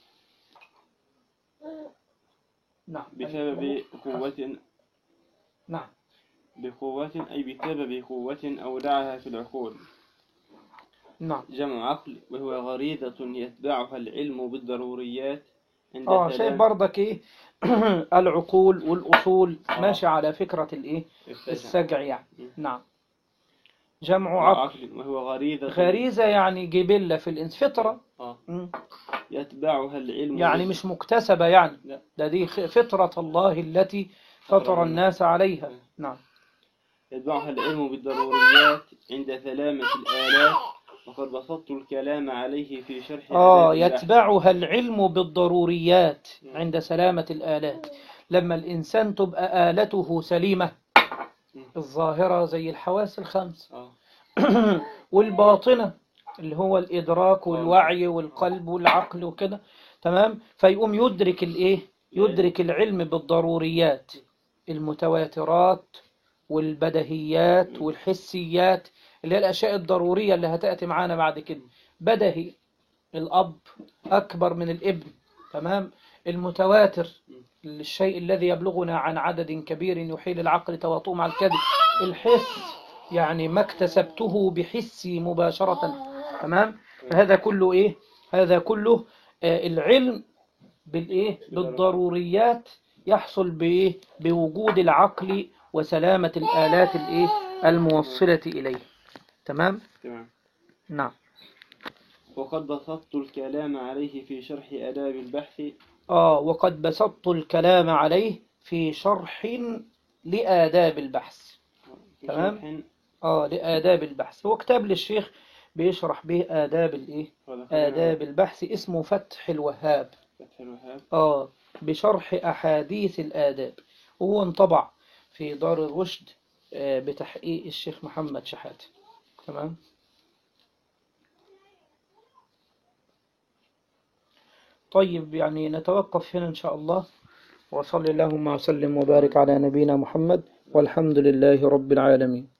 نعم. بسبب قوة. نعم. بقوة أي بسبب قوة أودعها في العقول. نعم. جمع عقل وهو غريزة يتبعها العلم بالضروريات. شيء برضك العقول والأصول ماشي على فكرة السجع يعني. نعم. جمع عقل. وهو غريزة. غريزة يعني جبلة في الإنس، فطرة. يتبعها العلم يعني مش مكتسبة يعني، لا. ده دي فطرة الله التي فطر الناس عليها. نعم. يتبعها العلم بالضروريات عند سلامة الآلات، وقد بسطت الكلام عليه في شرح يتبعها العلم بالضروريات عند سلامة الآلات. لما الإنسان تبقى آلته سليمة، الظاهرة زي الحواس الخمس والباطنة اللي هو الإدراك والوعي والقلب والعقل وكده، تمام، فيقوم يدرك الإيه؟ يدرك العلم بالضروريات، المتواترات والبدهيات والحسيات، اللي هي الأشياء الضرورية اللي هتأتي معانا بعد كده. بدهي، الأب أكبر من الابن، تمام. المتواتر، الشيء الذي يبلغنا عن عدد كبير يحيل العقل تواطؤ مع الكذب. الحس يعني ما اكتسبته بحسي مباشرة، تمام. فهذا كله إيه؟ هذا كله العلم بالإيه؟ بالضروريات يحصل بإيه؟ بوجود العقل وسلامة الآلات الإيه؟ الموصلة إليه. تمام؟ نعم. وقد بسطت الكلام عليه في شرح آداب البحث. وقد بسطت الكلام عليه في شرح لآداب البحث. تمام؟ لآداب البحث. هو كتاب للشيخ بيشرح به آداب الإيه؟ آداب البحث، اسمه فتح الوهاب. بشرح أحاديث الآداب، وهو انطبع في دار الرشد بتحقيق الشيخ محمد شحاتة. تمام. طيب، يعني نتوقف هنا إن شاء الله، وصلى اللهم وسلم وبارك على نبينا محمد، والحمد لله رب العالمين.